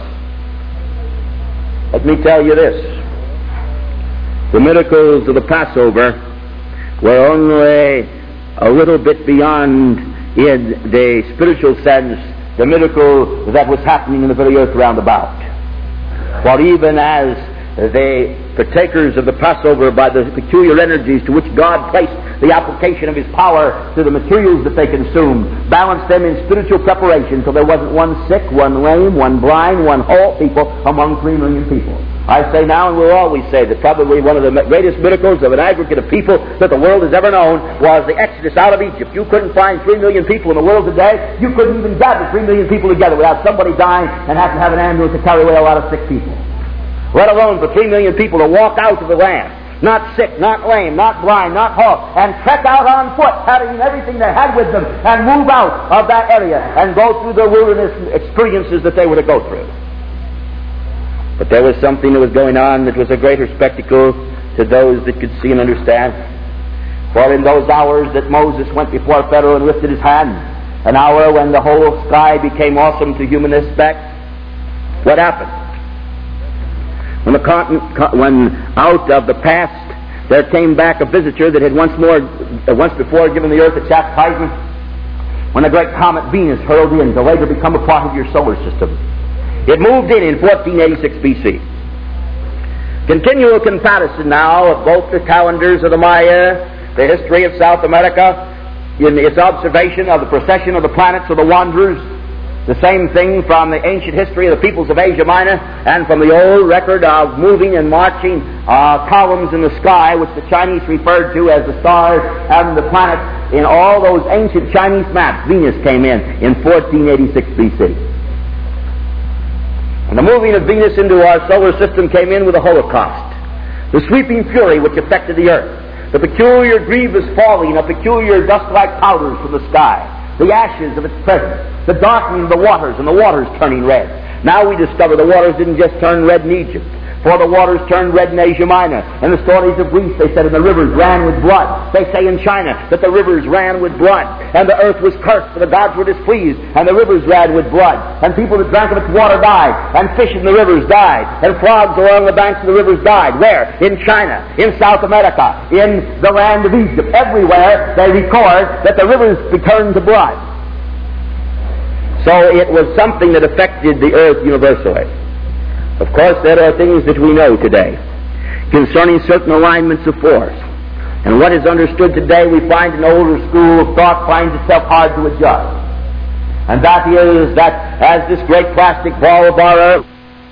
Let me tell you this. The miracles of the Passover were only a little bit beyond, in the spiritual sense, the miracle that was happening in the very earth round about. For even as the partakers of the Passover, by the peculiar energies to which God placed the application of His power to the materials that they consumed, balanced them in spiritual preparation till there wasn't one sick, one lame, one blind, one whole people among three million people. I say now, and we'll always say, that probably one of the greatest miracles of an aggregate of people that the world has ever known was the exodus out of Egypt. You couldn't find three million people in the world today. You couldn't even gather three million people together without somebody dying and having to have an ambulance to carry away a lot of sick people. Let alone for three million people to walk out of the land. not sick, not lame, not blind, not halt, and trek out on foot, having everything they had with them, and move out of that area and go through the wilderness experiences that they were to go through. But there was something that was going on that was a greater spectacle to those that could see and understand. For in those hours that Moses went before Pharaoh and lifted his hand, an hour when the whole sky became awesome to human aspect, what happened? When, the continent, when out of the past there came back a visitor that had once more, uh, once before given the earth a chastisement, when the great comet Venus hurled in to later become a part of your solar system. It moved in in fourteen eighty-six B C. Continual comparison now of both the calendars of the Maya, the history of South America, in its observation of the procession of the planets of the wanderers, the same thing from the ancient history of the peoples of Asia Minor, and from the old record of moving and marching uh, columns in the sky, which the Chinese referred to as the stars and the planets. In all those ancient Chinese maps, Venus came in in fourteen eighty-six B C. And the moving of Venus into our solar system came in with a Holocaust, the sweeping fury which affected the earth, the peculiar grievous falling of peculiar dust-like powders from the sky, the ashes of its presence, the darkening of the waters, and the waters turning red. Now we discover the waters didn't just turn red in Egypt, for the waters turned red in Asia Minor. In the stories of Greece, they said, and the rivers ran with blood. They say in China that the rivers ran with blood, and the earth was cursed, for the gods were displeased, and the rivers ran with blood. And people that drank of its water died, and fish in the rivers died, and frogs along the banks of the rivers died. Where? In China, in South America, in the land of Egypt. Everywhere they record that the rivers returned to blood. So it was something that affected the earth universally. Of course, there are things that we know today concerning certain alignments of force. And what is understood today, we find an older school of thought finds itself hard to adjust. And that is that as this great plastic ball of our earth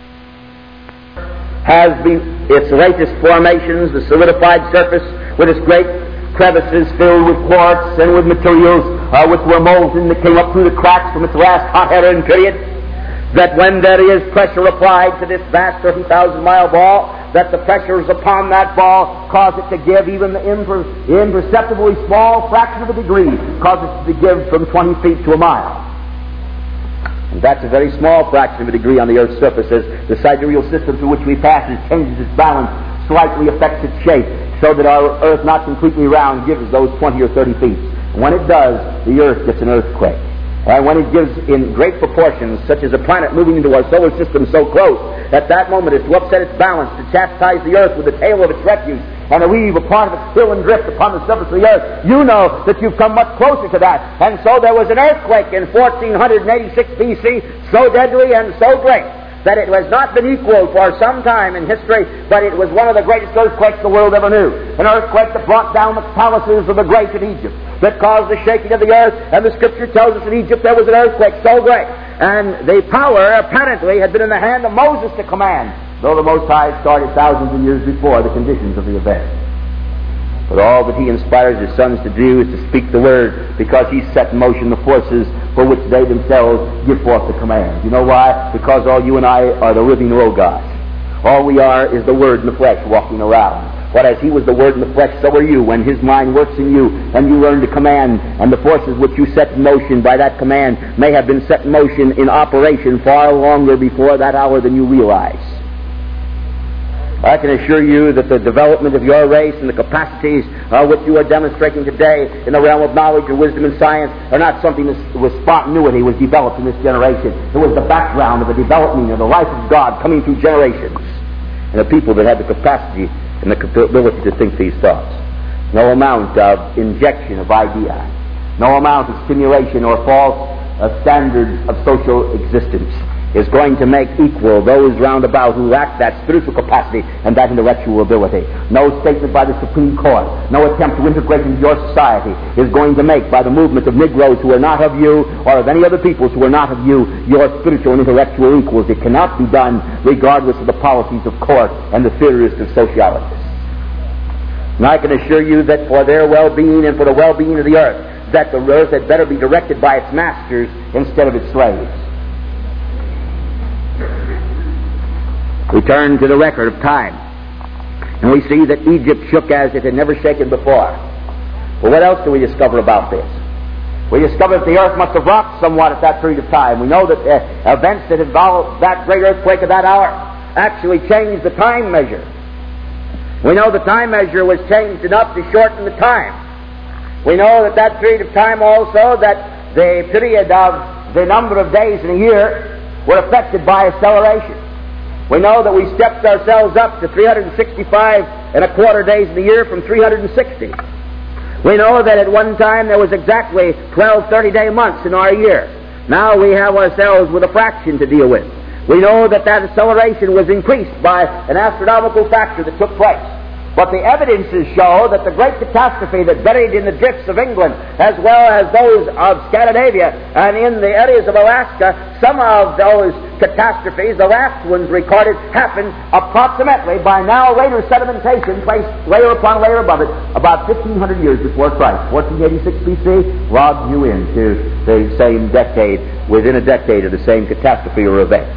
has been, its latest formations, the solidified surface with its great crevices filled with quartz and with materials uh, which were molten that came up through the cracks from its last hot Heron period, that when there is pressure applied to this vast thirty thousand mile ball, that the pressures upon that ball cause it to give even the imper- imperceptibly small fraction of a degree, cause it to give from twenty feet to a mile. And that's a very small fraction of a degree on the Earth's surface, as the sidereal system through which we pass changes its balance, slightly affects its shape, so that our Earth, not completely round, gives those twenty or thirty feet. And when it does, the Earth gets an earthquake. And when it gives in great proportions, such as a planet moving into our solar system so close, at that moment it's to upset its balance, to chastise the earth with the tail of its refuse, and to leave a part of it still and drift upon the surface of the earth, you know that you've come much closer to that. And so there was an earthquake in fourteen eighty-six B C, so deadly and so great that it has not been equaled for some time in history, but it was one of the greatest earthquakes the world ever knew. An earthquake that brought down the palaces of the great in Egypt, that caused the shaking of the earth, and the Scripture tells us in Egypt there was an earthquake so great. And the power apparently had been in the hand of Moses to command, though the Most High started thousands of years before the conditions of the event. But all that he inspires his sons to do is to speak the word, because he set in motion the forces for which they themselves give forth the command. You know why? Because all you and I are the living Logos. All we are is the Word in the flesh walking around. But as he was the Word in the flesh, so are you. When his mind works in you, and you learn to command, and the forces which you set in motion by that command may have been set in motion in operation far longer before that hour than you realize. I can assure you that the development of your race and the capacities uh, which you are demonstrating today in the realm of knowledge and wisdom and science are not something that with spontaneity was developed in this generation. It was the background of the development of the life of God coming through generations, and the people that had the capacity and the ability to think these thoughts. No amount of injection of idea, no amount of stimulation or false uh, standards of social existence is going to make equal those round about who lack that spiritual capacity and that intellectual ability. No statement by the Supreme Court, no attempt to integrate into your society is going to make, by the movement of Negroes who are not of you, or of any other peoples who are not of you, your spiritual and intellectual equals. It cannot be done regardless of the policies of court and the theorists of sociologists. And I can assure you that for their well-being and for the well-being of the earth, that the earth had better be directed by its masters instead of its slaves. We turn to the record of time. And we see that Egypt shook as it had never shaken before. Well, what else do we discover about this? We discover that the earth must have rocked somewhat at that period of time. We know that uh, events that involved that great earthquake of that hour actually changed the time measure. We know the time measure was changed enough to shorten the time. We know that that period of time also, that the period of the number of days in a year were affected by acceleration. We know that we stepped ourselves up to three hundred sixty-five and a quarter days in the year from three hundred sixty. We know that at one time there was exactly twelve thirty-day months in our year. Now we have ourselves with a fraction to deal with. We know that that acceleration was increased by an astronomical factor that took place. But the evidences show that the great catastrophe that buried in the drifts of England, as well as those of Scandinavia and in the areas of Alaska, some of those catastrophes, the last ones recorded, happened approximately by now later sedimentation placed layer upon layer above it about fifteen hundred years before Christ. fourteen eighty-six B C logged you into the same decade, within a decade of the same catastrophe or event.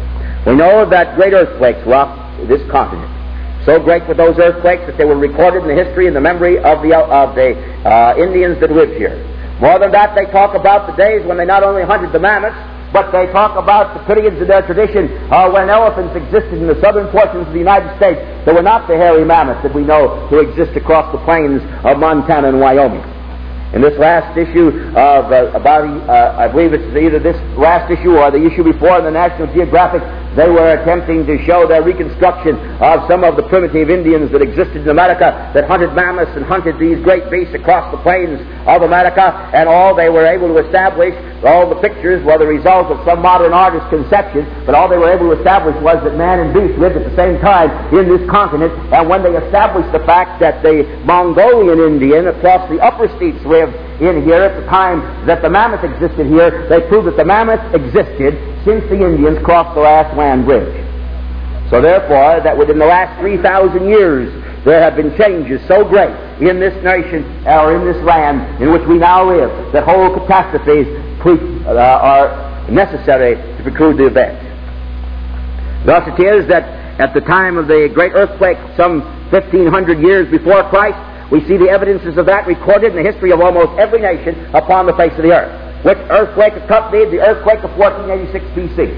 We know that great earthquakes rocked this continent. So great were those earthquakes that they were recorded in the history and the memory of the, of the uh, Indians that lived here. More than that, they talk about the days when they not only hunted the mammoths, but they talk about the periods of their tradition uh, when elephants existed in the southern portions of the United States. They were not the hairy mammoths that we know who exist across the plains of Montana and Wyoming. In this last issue of uh, about, uh, I believe it's either this last issue or the issue before in the National Geographic, they were attempting to show their reconstruction of some of the primitive Indians that existed in America that hunted mammoths and hunted these great beasts across the plains of America, and all they were able to establish, all the pictures were the result of some modern artist's conception, but all they were able to establish was that man and beast lived at the same time in this continent. And when they established the fact that the Mongolian Indian across the upper steeps lived in here at the time that the mammoth existed here, they proved that the mammoth existed since the Indians crossed the last land bridge. So therefore, that within the last three thousand years, there have been changes so great in this nation, or in this land in which we now live, that whole catastrophes pre- uh, are necessary to preclude the event. Thus it is that at the time of the great earthquake, some fifteen hundred years before Christ, we see the evidences of that recorded in the history of almost every nation upon the face of the earth, which earthquake accompanied the earthquake of fourteen eighty-six B C.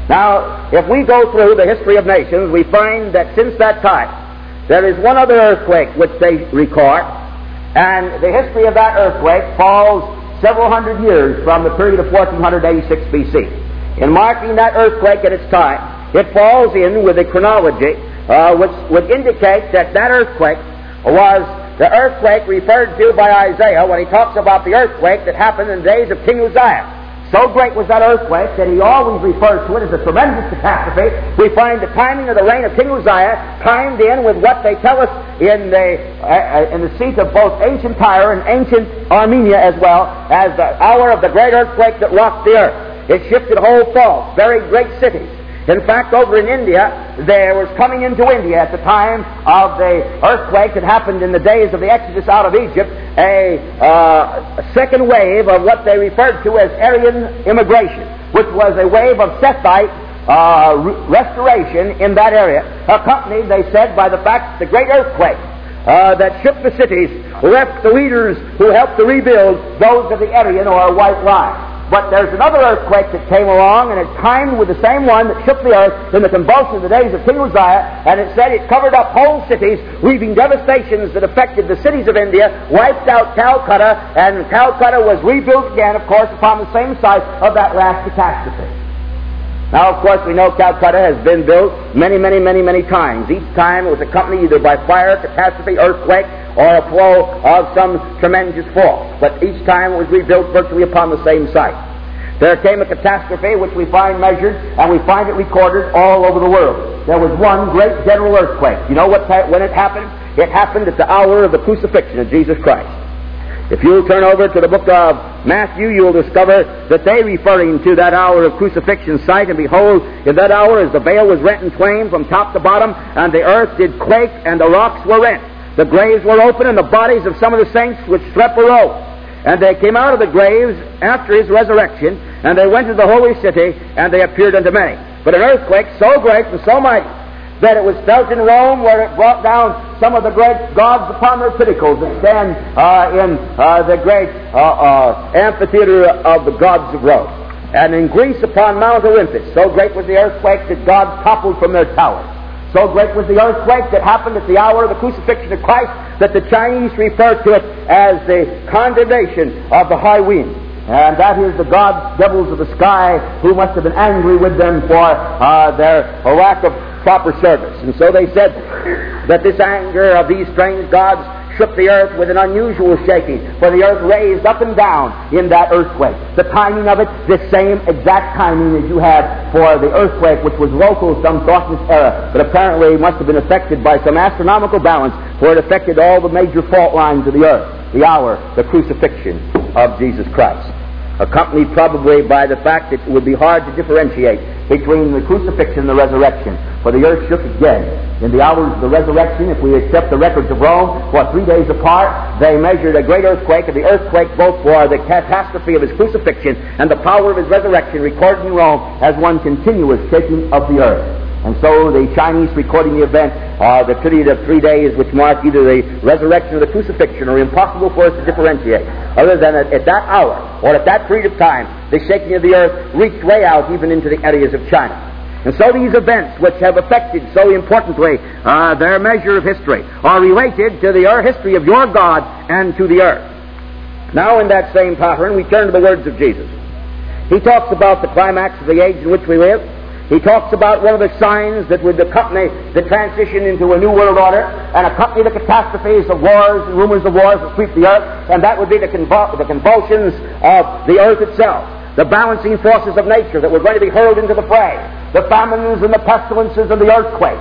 Now, if we go through the history of nations, we find that since that time, there is one other earthquake which they record, and the history of that earthquake falls several hundred years from the period of fourteen eighty-six B C. In marking that earthquake at its time, it falls in with a chronology uh, which would indicate that that earthquake was the earthquake referred to by Isaiah when he talks about the earthquake that happened in the days of King Uzziah. So great was that earthquake that he always refers to it as a tremendous catastrophe. We find the timing of the reign of King Uzziah timed in with what they tell us in the uh, in the seat of both ancient Tyre and ancient Armenia, as well as the hour of the great earthquake that rocked the earth. It shifted whole faults, very great cities. In fact, over in India, there was coming into India at the time of the earthquake that happened in the days of the Exodus out of Egypt, a, uh, a second wave of what they referred to as Aryan immigration, which was a wave of Sethite uh, re- restoration in that area, accompanied, they said, by the fact that the great earthquake uh, that shook the cities left the leaders who helped to rebuild those of the Aryan or white line. But there's another earthquake that came along, and it timed with the same one that shook the earth in the convulsion of the days of King Uzziah, and it said it covered up whole cities, leaving devastations that affected the cities of India, wiped out Calcutta, and Calcutta was rebuilt again, of course, upon the same site of that last catastrophe. Now, of course, we know Calcutta has been built many, many, many, many times. Each time it was accompanied either by fire, catastrophe, earthquake, or a flow of some tremendous force. But each time it was rebuilt virtually upon the same site. There came a catastrophe which we find measured, and we find it recorded all over the world. There was one great general earthquake. You know what, when it happened? It happened at the hour of the crucifixion of Jesus Christ. If you'll turn over to the book of Matthew, you'll discover that they referring to that hour of crucifixion sight, and behold, in that hour as the veil was rent in twain from top to bottom, and the earth did quake, and the rocks were rent. The graves were open, and the bodies of some of the saints which slept arose. And they came out of the graves after his resurrection, and they went to the holy city, and they appeared unto many. But an earthquake so great and so mighty that it was felt in Rome, where it brought down some of the great gods upon their pinnacles that stand uh, in uh, the great uh, uh, amphitheater of the gods of Rome. And in Greece upon Mount Olympus, so great was the earthquake that gods toppled from their towers. So great was the earthquake that happened at the hour of the crucifixion of Christ that the Chinese refer to it as the condemnation of the high wind. And that is the gods, devils of the sky, who must have been angry with them for uh, their lack of proper service. And so they said that this anger of these strange gods shook the earth with an unusual shaking, for the earth raised up and down in that earthquake. The timing of it, the same exact timing as you had for the earthquake, which was local, some thought in this era, but apparently must have been affected by some astronomical balance, for it affected all the major fault lines of the earth. The hour, the crucifixion of Jesus Christ, accompanied probably by the fact that it would be hard to differentiate between the crucifixion and the resurrection, for the earth shook again. In the hours of the resurrection, if we accept the records of Rome, for three days apart, they measured a great earthquake, and the earthquake both for the catastrophe of his crucifixion and the power of his resurrection recorded in Rome as one continuous shaking of the earth. And so the Chinese recording the event, uh, the period of three days which mark either the resurrection or the crucifixion, are impossible for us to differentiate, other than at, at that hour or at that period of time, the shaking of the earth reached way out even into the areas of China. And so these events, which have affected so importantly uh, their measure of history, are related to the earth history of your God and to the earth. Now in that same pattern, we turn to the words of Jesus. He talks about the climax of the age in which we live. He talks about one of the signs that would accompany the transition into a new world order and accompany the catastrophes of wars and rumors of wars that sweep the earth, and that would be the, convul- the convulsions of the earth itself, the balancing forces of nature that were going to be hurled into the fray, the famines and the pestilences and the earthquakes.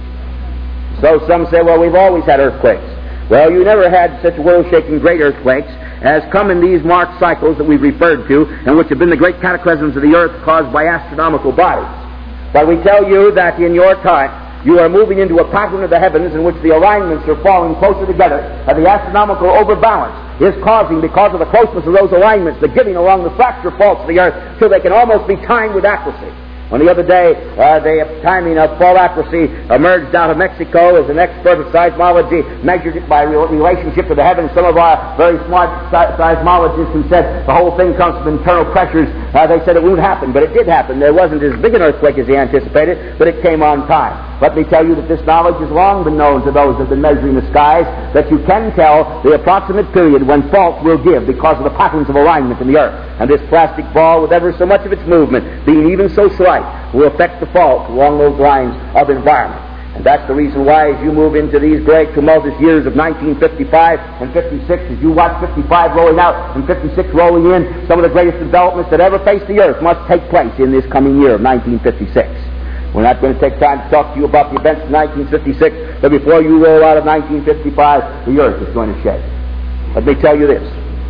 So some say, well, we've always had earthquakes. Well, you never had such world-shaking great earthquakes as come in these marked cycles that we've referred to, and which have been the great cataclysms of the earth caused by astronomical bodies. But we tell you that in your time, you are moving into a pattern of the heavens in which the alignments are falling closer together, and the astronomical overbalance is causing, because of the closeness of those alignments, the giving along the fracture faults of the earth, till they can almost be timed with accuracy. On the other day, uh, the timing of fault accuracy emerged out of Mexico as an expert of seismology measured it by re- relationship to the heavens. Some of our very smart se- seismologists who said the whole thing comes from internal pressures, uh, they said it wouldn't happen, but it did happen. There wasn't as big an earthquake as they anticipated, but it came on time. Let me tell you that this knowledge has long been known to those who have been measuring the skies, that you can tell the approximate period when fault will give because of the patterns of alignment in the earth. And this plastic ball, with ever so much of its movement being even so slight, will affect the fault along those lines of environment. And that's the reason why, as you move into these great tumultuous years of nineteen fifty-five and fifty-six, as you watch fifty-five rolling out and fifty-six rolling in, some of the greatest developments that ever faced the earth must take place in this coming year of nineteen fifty-six. We're not going to take time to talk to you about the events of nineteen fifty-six, but before you roll out of nineteen fifty-five, the earth is going to shake. Let me tell you this,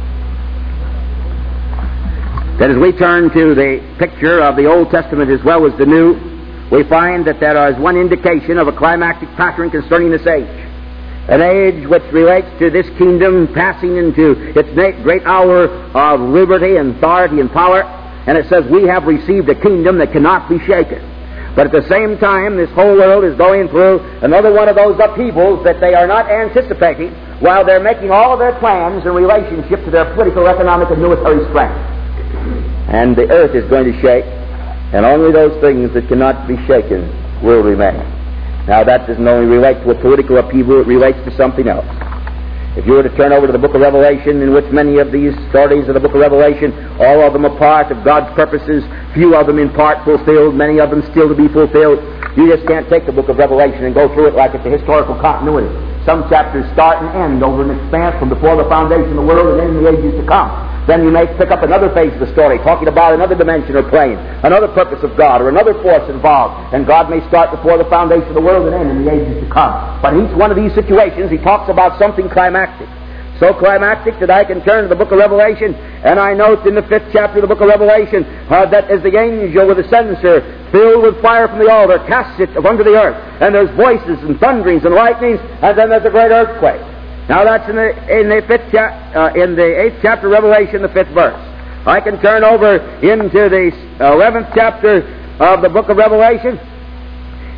that as we turn to the picture of the Old Testament as well as the New, we find that there is one indication of a climactic pattern concerning this age. An age which relates to this kingdom passing into its great hour of liberty and authority and power. And it says, we have received a kingdom that cannot be shaken. But at the same time, this whole world is going through another one of those upheavals that they are not anticipating while they're making all of their plans in relationship to their political, economic, and military strength. And the earth is going to shake, and only those things that cannot be shaken will remain. Now, that doesn't only relate to a political upheaval, it relates to something else. If you were to turn over to the book of Revelation, in which many of these stories of the book of Revelation, all of them are part of God's purposes, few of them in part fulfilled, many of them still to be fulfilled, you just can't take the book of Revelation and go through it like it's a historical continuity. Some chapters start and end over an expanse from before the foundation of the world and then in the ages to come. Then you may pick up another phase of the story, talking about another dimension or plane, another purpose of God, or another force involved. And God may start before the foundation of the world and end in the ages to come. But in each one of these situations, he talks about something climactic. So climactic that I can turn to the book of Revelation, and I note in the fifth chapter of the book of Revelation uh, that as the angel with a censer filled with fire from the altar casts it unto the earth, and there's voices and thunderings and lightnings, and then there's a great earthquake. Now that's in the in the fifth cha- uh, in the eighth chapter of Revelation, the fifth verse. I can turn over into the eleventh chapter of the book of Revelation,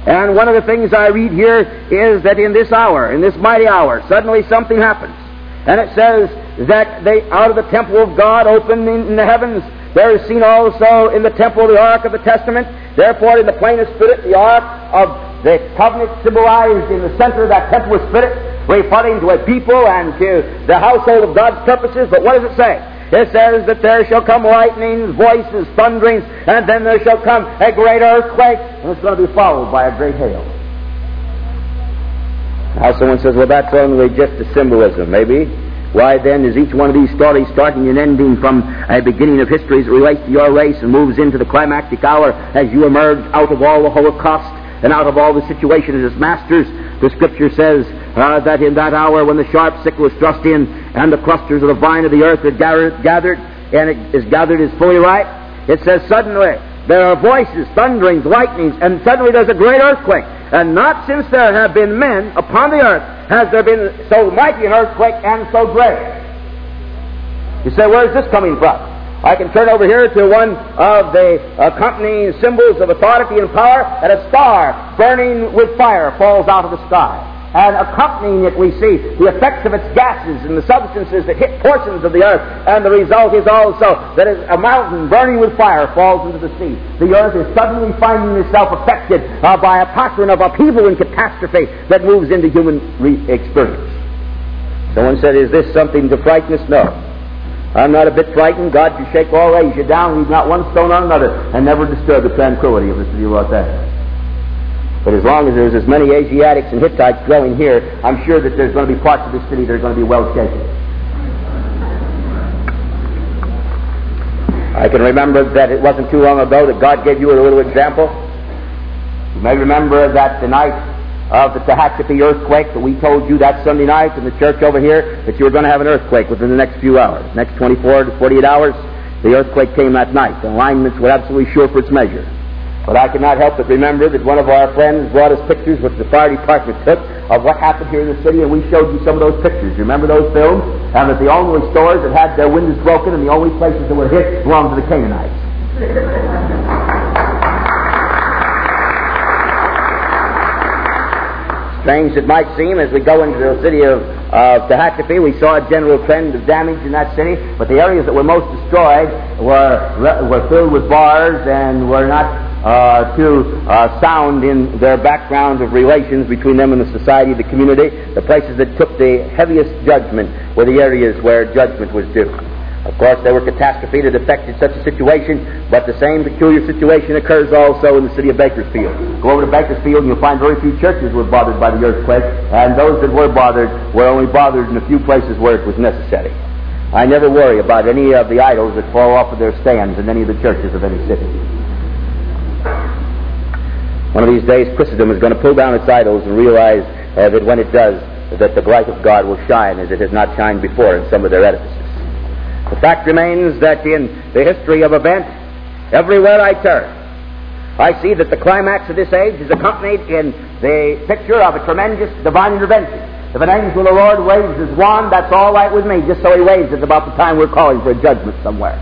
And one of the things I read here is that in this hour, in this mighty hour, suddenly something happens. And it says that they, out of the temple of God opened in the heavens, there is seen also in the temple the Ark of the Testament. Therefore, in the plainest spirit, the Ark of the covenant symbolized in the center of that temple of spirit, referring to a people and to the household of God's purposes. But what does it say? It says that there shall come lightnings, voices, thunderings, and then there shall come a great earthquake, and it's going to be followed by a great hail. Now someone says, well, that's only just a symbolism. Maybe. Why then is each one of these stories starting and ending from a beginning of history as it relates to your race and moves into the climactic hour as you emerge out of all the Holocaust and out of all the situations as masters? The Scripture says uh, that in that hour when the sharp sickle is thrust in and the clusters of the vine of the earth are gathered, gathered and it is gathered is fully ripe, it says suddenly there are voices, thunderings, lightnings, and suddenly there's a great earthquake. And not since there have been men upon the earth has there been so mighty an earthquake and so great. You say, where is this coming from? I can turn over here to one of the accompanying symbols of authority and power, and a star burning with fire falls out of the sky. And accompanying it we see the effects of its gases and the substances that hit portions of the earth, and the result is also that a mountain burning with fire falls into the sea. The earth is suddenly finding itself affected uh, by a pattern of upheaval and catastrophe that moves into human re- experience. Someone said, is this something to frighten us? No. I'm not a bit frightened. God can shake all raise you down, leave not one stone on another, and never disturb the tranquility of the city of Los Angeles. But as long as there's as many Asiatics and Hittites dwelling here, I'm sure that there's going to be parts of the city that are going to be well shaken. I can remember that it wasn't too long ago that God gave you a little example. You may remember that the night of the Tehachapi earthquake that we told you that Sunday night in the church over here that you were going to have an earthquake within the next few hours. Next twenty-four to forty-eight hours, the earthquake came that night. The alignments were absolutely sure for its measure. But I cannot help but remember that one of our friends brought us pictures which the fire department took of what happened here in the city, and we showed you some of those pictures. You remember those films? And that the only stores that had their windows broken and the only places that were hit belonged to the Canaanites. Strange it might seem, as we go into the city of uh, Tehachapi, we saw a general trend of damage in that city, but the areas that were most destroyed were, were filled with bars and were not Uh, too uh, sound in their background of relations between them and the society, the community. The places that took the heaviest judgment were the areas where judgment was due. Of course, there were catastrophes that affected such a situation, but the same peculiar situation occurs also in the city of Bakersfield. Go over to Bakersfield and you'll find very few churches were bothered by the earthquake, and those that were bothered were only bothered in a few places where it was necessary. I never worry about any of the idols that fall off of their stands in any of the churches of any city. One of these days, Christendom is going to pull down its idols and realize uh, that when it does, that the light of God will shine as it has not shined before in some of their edifices. The fact remains that in the history of events, everywhere I turn, I see that the climax of this age is accompanied in the picture of a tremendous divine intervention. If an angel of the Lord waves his wand, that's all right with me, just so he waves it about the time we're calling for a judgment somewhere.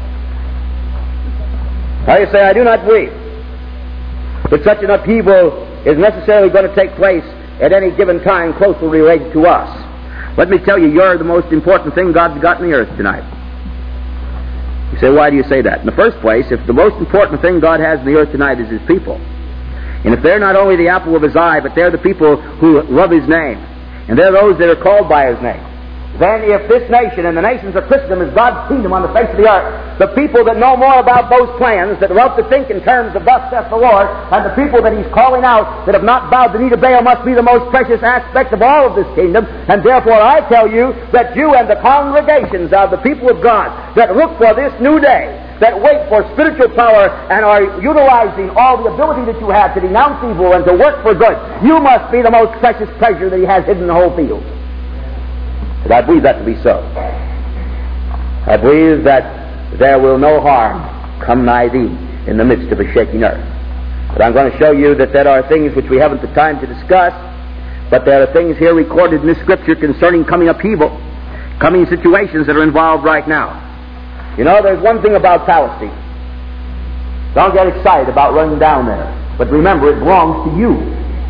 Now you say, I do not believe that such an upheaval is necessarily going to take place at any given time closely related to us. Let me tell you, you're the most important thing God's got in the earth tonight. You say, why do you say that? In the first place, if the most important thing God has in the earth tonight is His people, and if they're not only the apple of His eye, but they're the people who love His name, and they're those that are called by His name, then if this nation and the nations of Christendom is God's kingdom on the face of the earth, the people that know more about those plans, that love to think in terms of thus saith the Lord, and the people that He's calling out that have not bowed the knee to Baal must be the most precious aspect of all of this kingdom. And therefore I tell you that you and the congregations of the people of God that look for this new day, that wait for spiritual power and are utilizing all the ability that you have to denounce evil and to work for good, you must be the most precious treasure that He has hidden in the whole field. But I believe that to be so. I believe that there will no harm come nigh thee in the midst of a shaking earth. But I'm going to show you that there are things which we haven't the time to discuss, but there are things here recorded in this Scripture concerning coming upheaval, coming situations that are involved right now. You know, there's one thing about Palestine. Don't get excited about running down there. But remember, it belongs to you.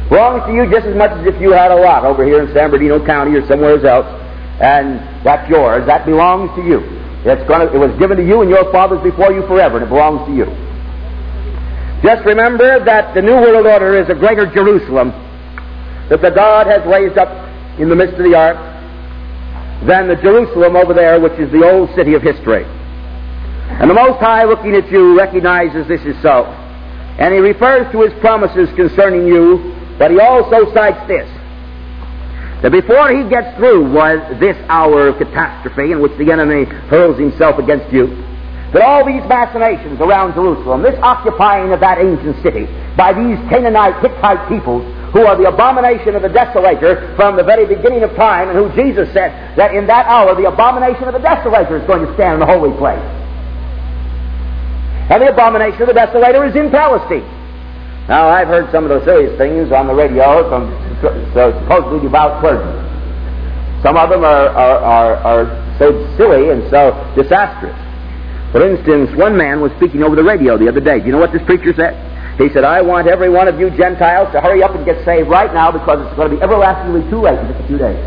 Belongs to you just as much as if you had a lot over here in San Bernardino County or somewhere else, and that's yours. That belongs to you. It's gonna, it was given to you and your fathers before you forever, and it belongs to you. Just remember that the New World Order is a greater Jerusalem that the God has raised up in the midst of the ark than the Jerusalem over there, which is the old city of history. And the Most High, looking at you, recognizes this is so. And He refers to His promises concerning you, but He also cites this, that before He gets through with this hour of catastrophe in which the enemy hurls himself against you, that all these machinations around Jerusalem, this occupying of that ancient city by these Canaanite, Hittite peoples, who are the abomination of the desolator from the very beginning of time, and who Jesus said that in that hour the abomination of the desolator is going to stand in the holy place. And the abomination of the desolator is in Palestine. Now, I've heard some of those serious things on the radio from so supposedly devout clergy. Some of them are, are, are, are so silly and so disastrous. For instance, one man was speaking over the radio the other day. Do you know what this preacher said? He said, I want every one of you Gentiles to hurry up and get saved right now, because it's going to be everlastingly too late in just a few days.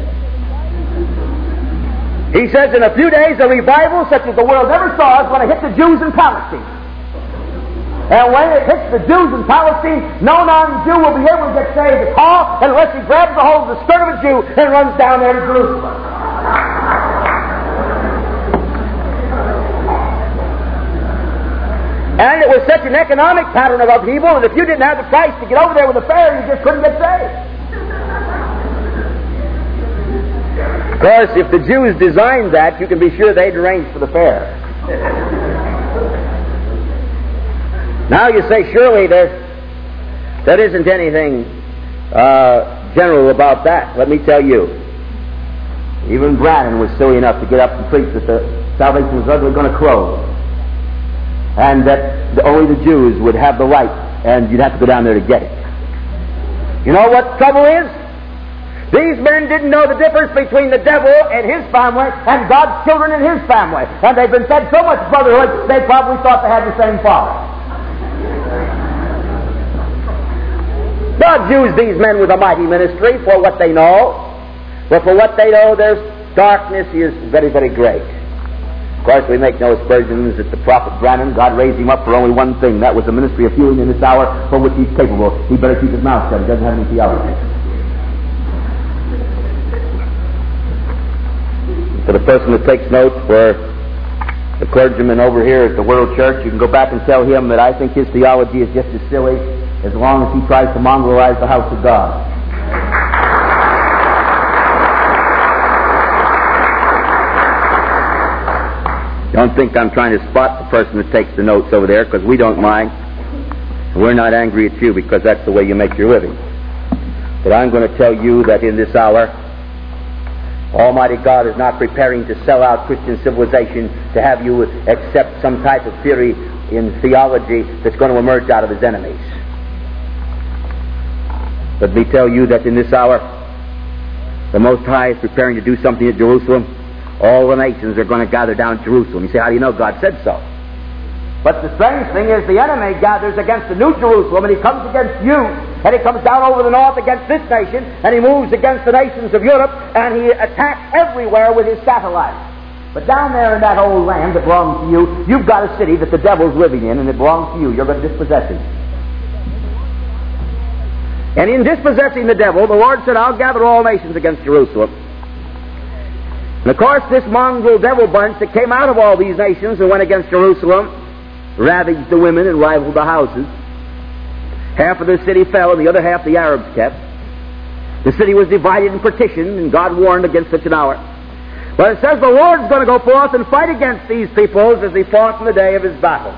He says in a few days a revival such as the world never saw is going to hit the Jews in Palestine. And when it hits the Jews in Palestine, no non-Jew will be able to get saved at all unless he grabs a hold of the skirt of a Jew and runs down there to Jerusalem. And it was such an economic pattern of upheaval that if you didn't have the price to get over there with a fare, you just couldn't get saved. Of course, if the Jews designed that, you can be sure they'd arrange for the fare. Now you say, surely there, there isn't anything uh, general about that. Let me tell you. Even Brannan was silly enough to get up and preach that the salvation was utterly going to close, and that the, only the Jews would have the right, and you'd have to go down there to get it. You know what the trouble is? These men didn't know the difference between the devil and his family and God's children and his family. And they've been fed so much brotherhood, they probably thought they had the same father. God used these men with a mighty ministry for what they know, but for what they know, their darkness is very, very great. Of course, we make no aspersions that the prophet Brannan, God raised him up for only one thing. That was the ministry of healing in this hour, for which he's capable. He better keep his mouth shut. He doesn't have any theology. For the person that takes notes for the clergyman over here at the World Church, you can go back and tell him that I think his theology is just as silly as long as he tries to mongrelize the house of God. Don't think I'm trying to spot the person that takes the notes over there, because we don't mind. We're not angry at you because that's the way you make your living. But I'm going to tell you that in this hour, Almighty God is not preparing to sell out Christian civilization to have you accept some type of theory in theology that's going to emerge out of his enemies. Let me tell you that in this hour, the Most High is preparing to do something at Jerusalem. All the nations are going to gather down to Jerusalem. You say, how do you know? God said so. But the strange thing is the enemy gathers against the New Jerusalem, and he comes against you, and he comes down over the north against this nation, and he moves against the nations of Europe, and he attacks everywhere with his satellites. But down there in that old land that belongs to you, you've got a city that the devil's living in, and it belongs to you. You're going to dispossess it. And in dispossessing the devil, the Lord said, I'll gather all nations against Jerusalem. And of course, this mongrel devil bunch that came out of all these nations and went against Jerusalem ravaged the women and rivaled the houses. Half of the city fell, and the other half the Arabs kept. The city was divided and partitioned, and God warned against such an hour. But it says the Lord's going to go forth and fight against these peoples as he fought in the day of his battle.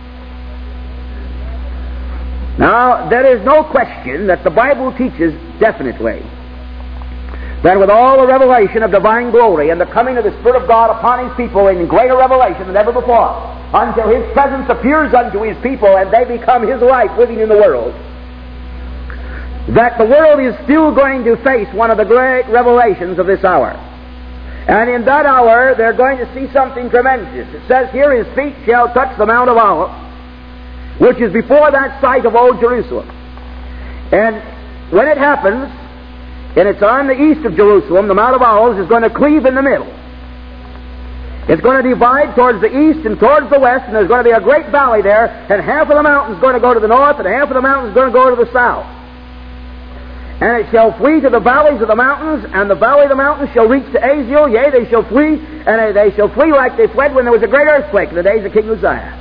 Now, there is no question that the Bible teaches definitely that with all the revelation of divine glory and the coming of the Spirit of God upon his people in greater revelation than ever before, until his presence appears unto his people and they become his life living in the world, that the world is still going to face one of the great revelations of this hour. And in that hour, they're going to see something tremendous. It says here, his feet shall touch the Mount of Olives, which is before that site of old Jerusalem. And when it happens, and it's on the east of Jerusalem, the Mount of Olives is going to cleave in the middle. It's going to divide towards the east and towards the west, and there's going to be a great valley there, and half of the mountain is going to go to the north, and half of the mountain is going to go to the south. And it shall flee to the valleys of the mountains, and the valley of the mountains shall reach to Aziel. Yea, they shall flee, and they shall flee like they fled when there was a great earthquake in the days of King Uzziah.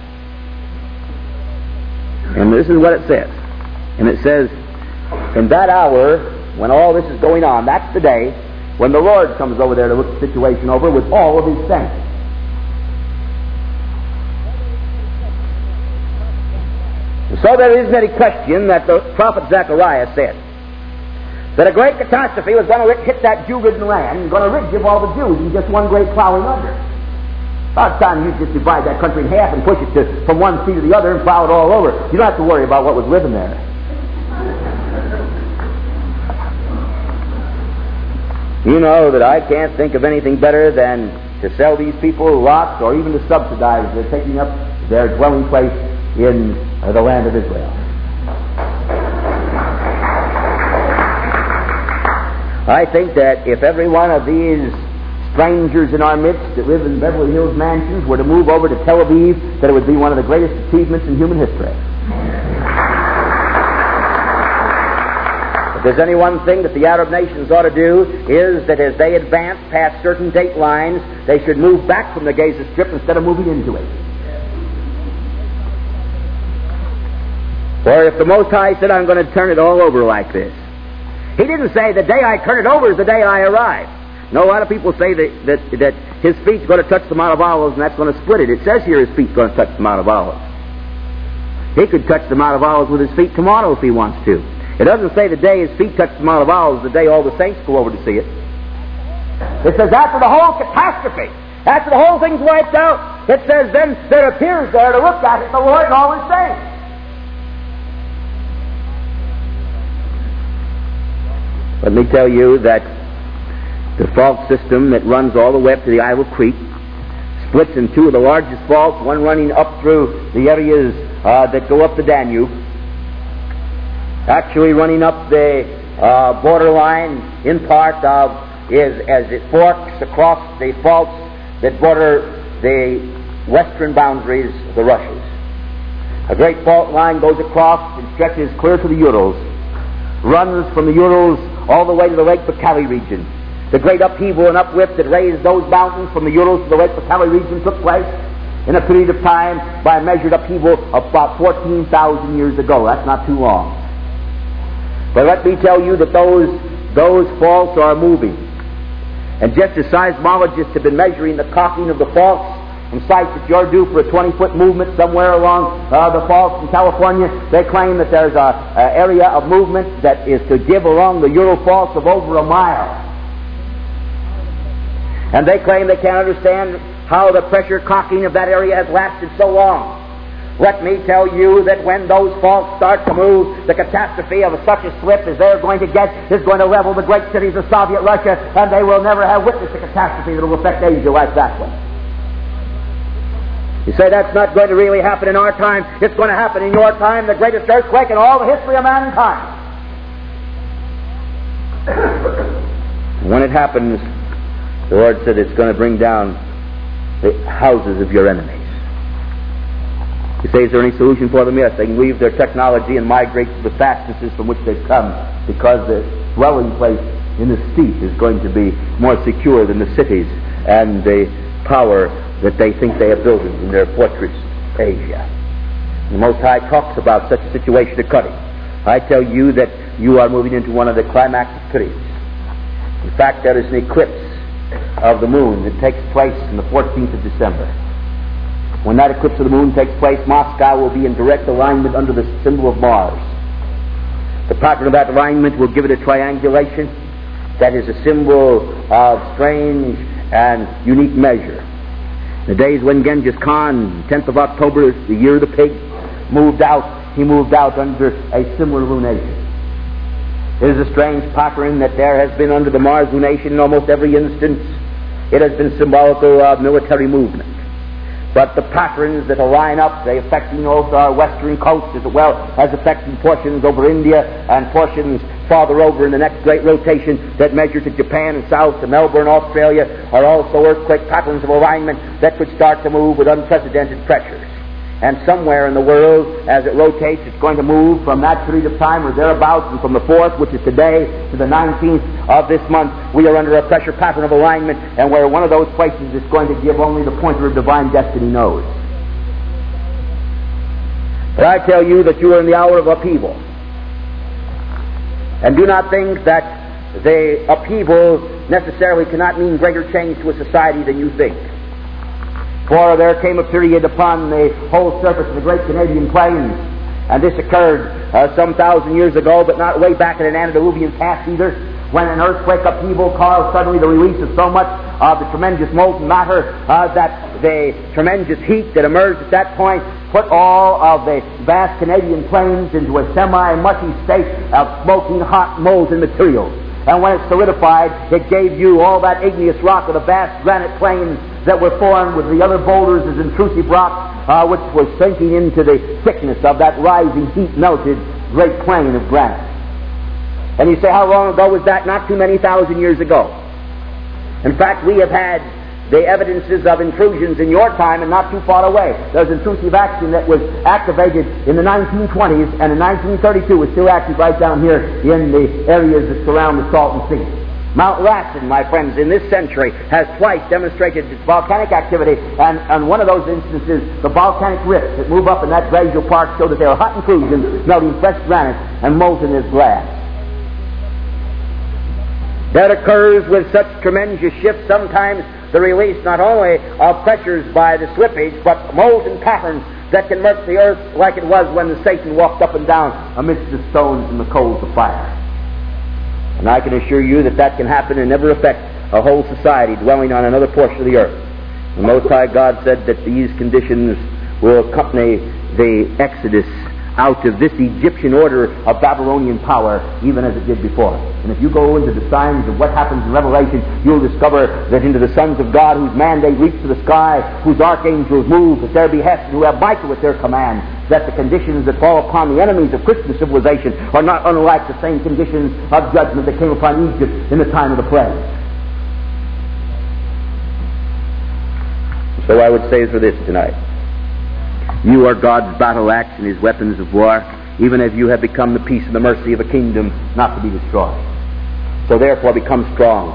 And this is what it says. And it says, in that hour, when all this is going on, that's the day when the Lord comes over there to look the situation over with all of His saints. So there isn't any question that the prophet Zechariah said that a great catastrophe was going to hit that Jew-ridden land and going to rid of all the Jews in just one great plowing under. About time you just divide that country in half and push it to, from one sea to the other and plow it all over. You don't have to worry about what was living there. You know that I can't think of anything better than to sell these people lots or even to subsidize their taking up their dwelling place in uh, the land of Israel. I think that if every one of these strangers in our midst that live in Beverly Hills mansions were to move over to Tel Aviv, that it would be one of the greatest achievements in human history. If there's any one thing that the Arab nations ought to do, is that as they advance past certain date lines, they should move back from the Gaza Strip instead of moving into it. Or if the Most High said, I'm going to turn it all over like this, He didn't say the day I turn it over is the day I arrive. No, a lot of people say that, that, that His feet's going to touch the Mount of Olives and that's going to split it. It says here His feet's going to touch the Mount of Olives. He could touch the Mount of Olives with His feet tomorrow if He wants to. It doesn't say the day His feet touch the Mount of Olives, the day all the saints go over to see it. It says after the whole catastrophe, after the whole thing's wiped out, it says then there appears there to look at it the Lord and all His saints. Let me tell you that the fault system that runs all the way up to the Isle of Crete splits in two of the largest faults, one running up through the areas uh, that go up the Danube, actually running up the uh, borderline in part of is as it forks across the faults that border the western boundaries of the Russias. A great fault line goes across and stretches clear to the Urals, runs from the Urals all the way to the Lake Baikal region. The great upheaval and uplift that raised those mountains from the Urals to the Lake Baikal region took place in a period of time by a measured upheaval of about fourteen thousand years ago. That's not too long. But let me tell you that those, those faults are moving. And just as seismologists have been measuring the cocking of the faults from sites that you're due for a twenty-foot movement somewhere along uh, the faults in California, they claim that there's an area of movement that is to give along the Ural faults of over a mile. And they claim they can't understand how the pressure cocking of that area has lasted so long. Let me tell you that when those faults start to move, the catastrophe of such a slip as they're going to get is going to level the great cities of Soviet Russia, and they will never have witnessed a catastrophe that will affect Asia like that one. You say that's not going to really happen in our time. It's going to happen in your time, the greatest earthquake in all the history of mankind. When it happens, the Lord said it's going to bring down the houses of your enemies. You say, is there any solution for them? Yes, they can leave their technology and migrate to the fastnesses from which they've come, because the dwelling place in the steppe is going to be more secure than the cities and the power that they think they have built in their fortress, Asia. The Most High talks about such a situation occurring. I tell you that you are moving into one of the climactic periods. In fact, there is an eclipse of the moon that takes place on the fourteenth of December. When that eclipse of the moon takes place, Moscow will be in direct alignment under the symbol of Mars. The pattern of that alignment will give it a triangulation that is a symbol of strange and unique measure. The days when Genghis Khan, tenth of October, the year of the pig, moved out, he moved out under a similar lunation. It is a strange pattern that there has been under the Mars lunation in almost every instance. It has been symbolical of military movement. But the patterns that line up, they affecting both our western coast as well as affecting portions over India and portions farther over in the next great rotation that measures to Japan and south to Melbourne, Australia, are also earthquake patterns of alignment that could start to move with unprecedented pressures. And somewhere in the world, as it rotates, it's going to move from that period of time or thereabouts, and from the fourth, which is today, to the nineteenth of this month, we are under a pressure pattern of alignment, and where one of those places is going to give only the pointer of divine destiny knows. But I tell you that you are in the hour of upheaval. And do not think that the upheaval necessarily cannot mean greater change to a society than you think. For there came a period upon the whole surface of the Great Canadian Plains, and this occurred uh, some thousand years ago, but not way back in an antediluvian past either, when an earthquake upheaval caused suddenly the release of so much of the tremendous molten matter uh, that the tremendous heat that emerged at that point put all of the vast Canadian plains into a semi-mushy state of smoking hot molten materials. And when it solidified, it gave you all that igneous rock of the vast granite plains that were formed with the other boulders as intrusive rock, uh, which was sinking into the thickness of that rising, heat-melted great plain of granite. And you say, how long ago was that? Not too many thousand years ago. In fact, we have had the evidences of intrusions in your time and not too far away. There's intrusive action that was activated in the nineteen twenties, and in nineteen thirty-two was still active right down here in the areas that surround the Salton Sea. Mount Lassen, my friends, in this century has twice demonstrated its volcanic activity, and on one of those instances, the volcanic rifts that move up in that glacial park show that they are hot intrusions, melting fresh granite and molten as glass. That occurs with such tremendous shifts, sometimes the release not only of pressures by the slippage, but molten patterns that can melt the earth like it was when the Satan walked up and down amidst the stones and the coals of fire. And I can assure you that that can happen and never affect a whole society dwelling on another portion of the earth. The Most High God said that these conditions will accompany the exodus out of this Egyptian order of Babylonian power, even as it did before. And if you go into the signs of what happens in Revelation, you'll discover that into the sons of God, whose mandate reach to the sky, whose archangels move at their behest, and who have Michael at their command, that the conditions that fall upon the enemies of Christian civilization are not unlike the same conditions of judgment that came upon Egypt in the time of the plague. So I would say for this tonight: you are God's battle axe and His weapons of war, even as you have become the peace and the mercy of a kingdom not to be destroyed. So therefore become strong.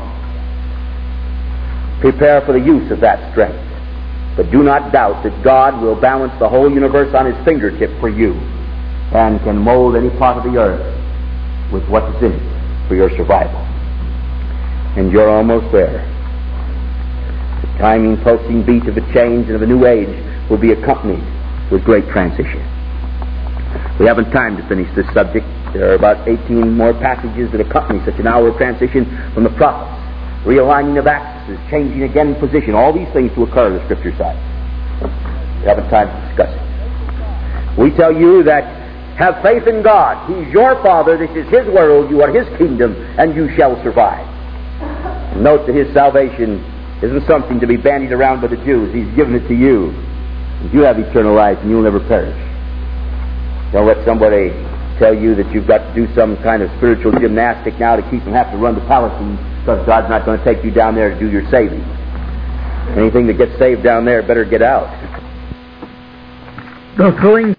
Prepare for the use of that strength. But do not doubt that God will balance the whole universe on His fingertip for you, and can mold any part of the earth with what is in it for your survival. And you're almost there. The timing, pulsing beat of a change and of a new age will be accompanied with great transition. We haven't time to finish this subject. There are about eighteen more passages that accompany such an hour of transition from the prophets. Realigning of axes, changing again position, all these things to occur, the Scripture says. We haven't time to discuss it. We tell you that have faith in God. He's your Father, this is His world, you are His kingdom, and you shall survive. Note that His salvation isn't something to be bandied around by the Jews. He's given it to you. You have eternal life and you'll never perish. Don't let somebody tell you that you've got to do some kind of spiritual gymnastic now to keep them have to run to Palestine, because God's not going to take you down there to do your saving. Anything that gets saved down there better get out. The throwing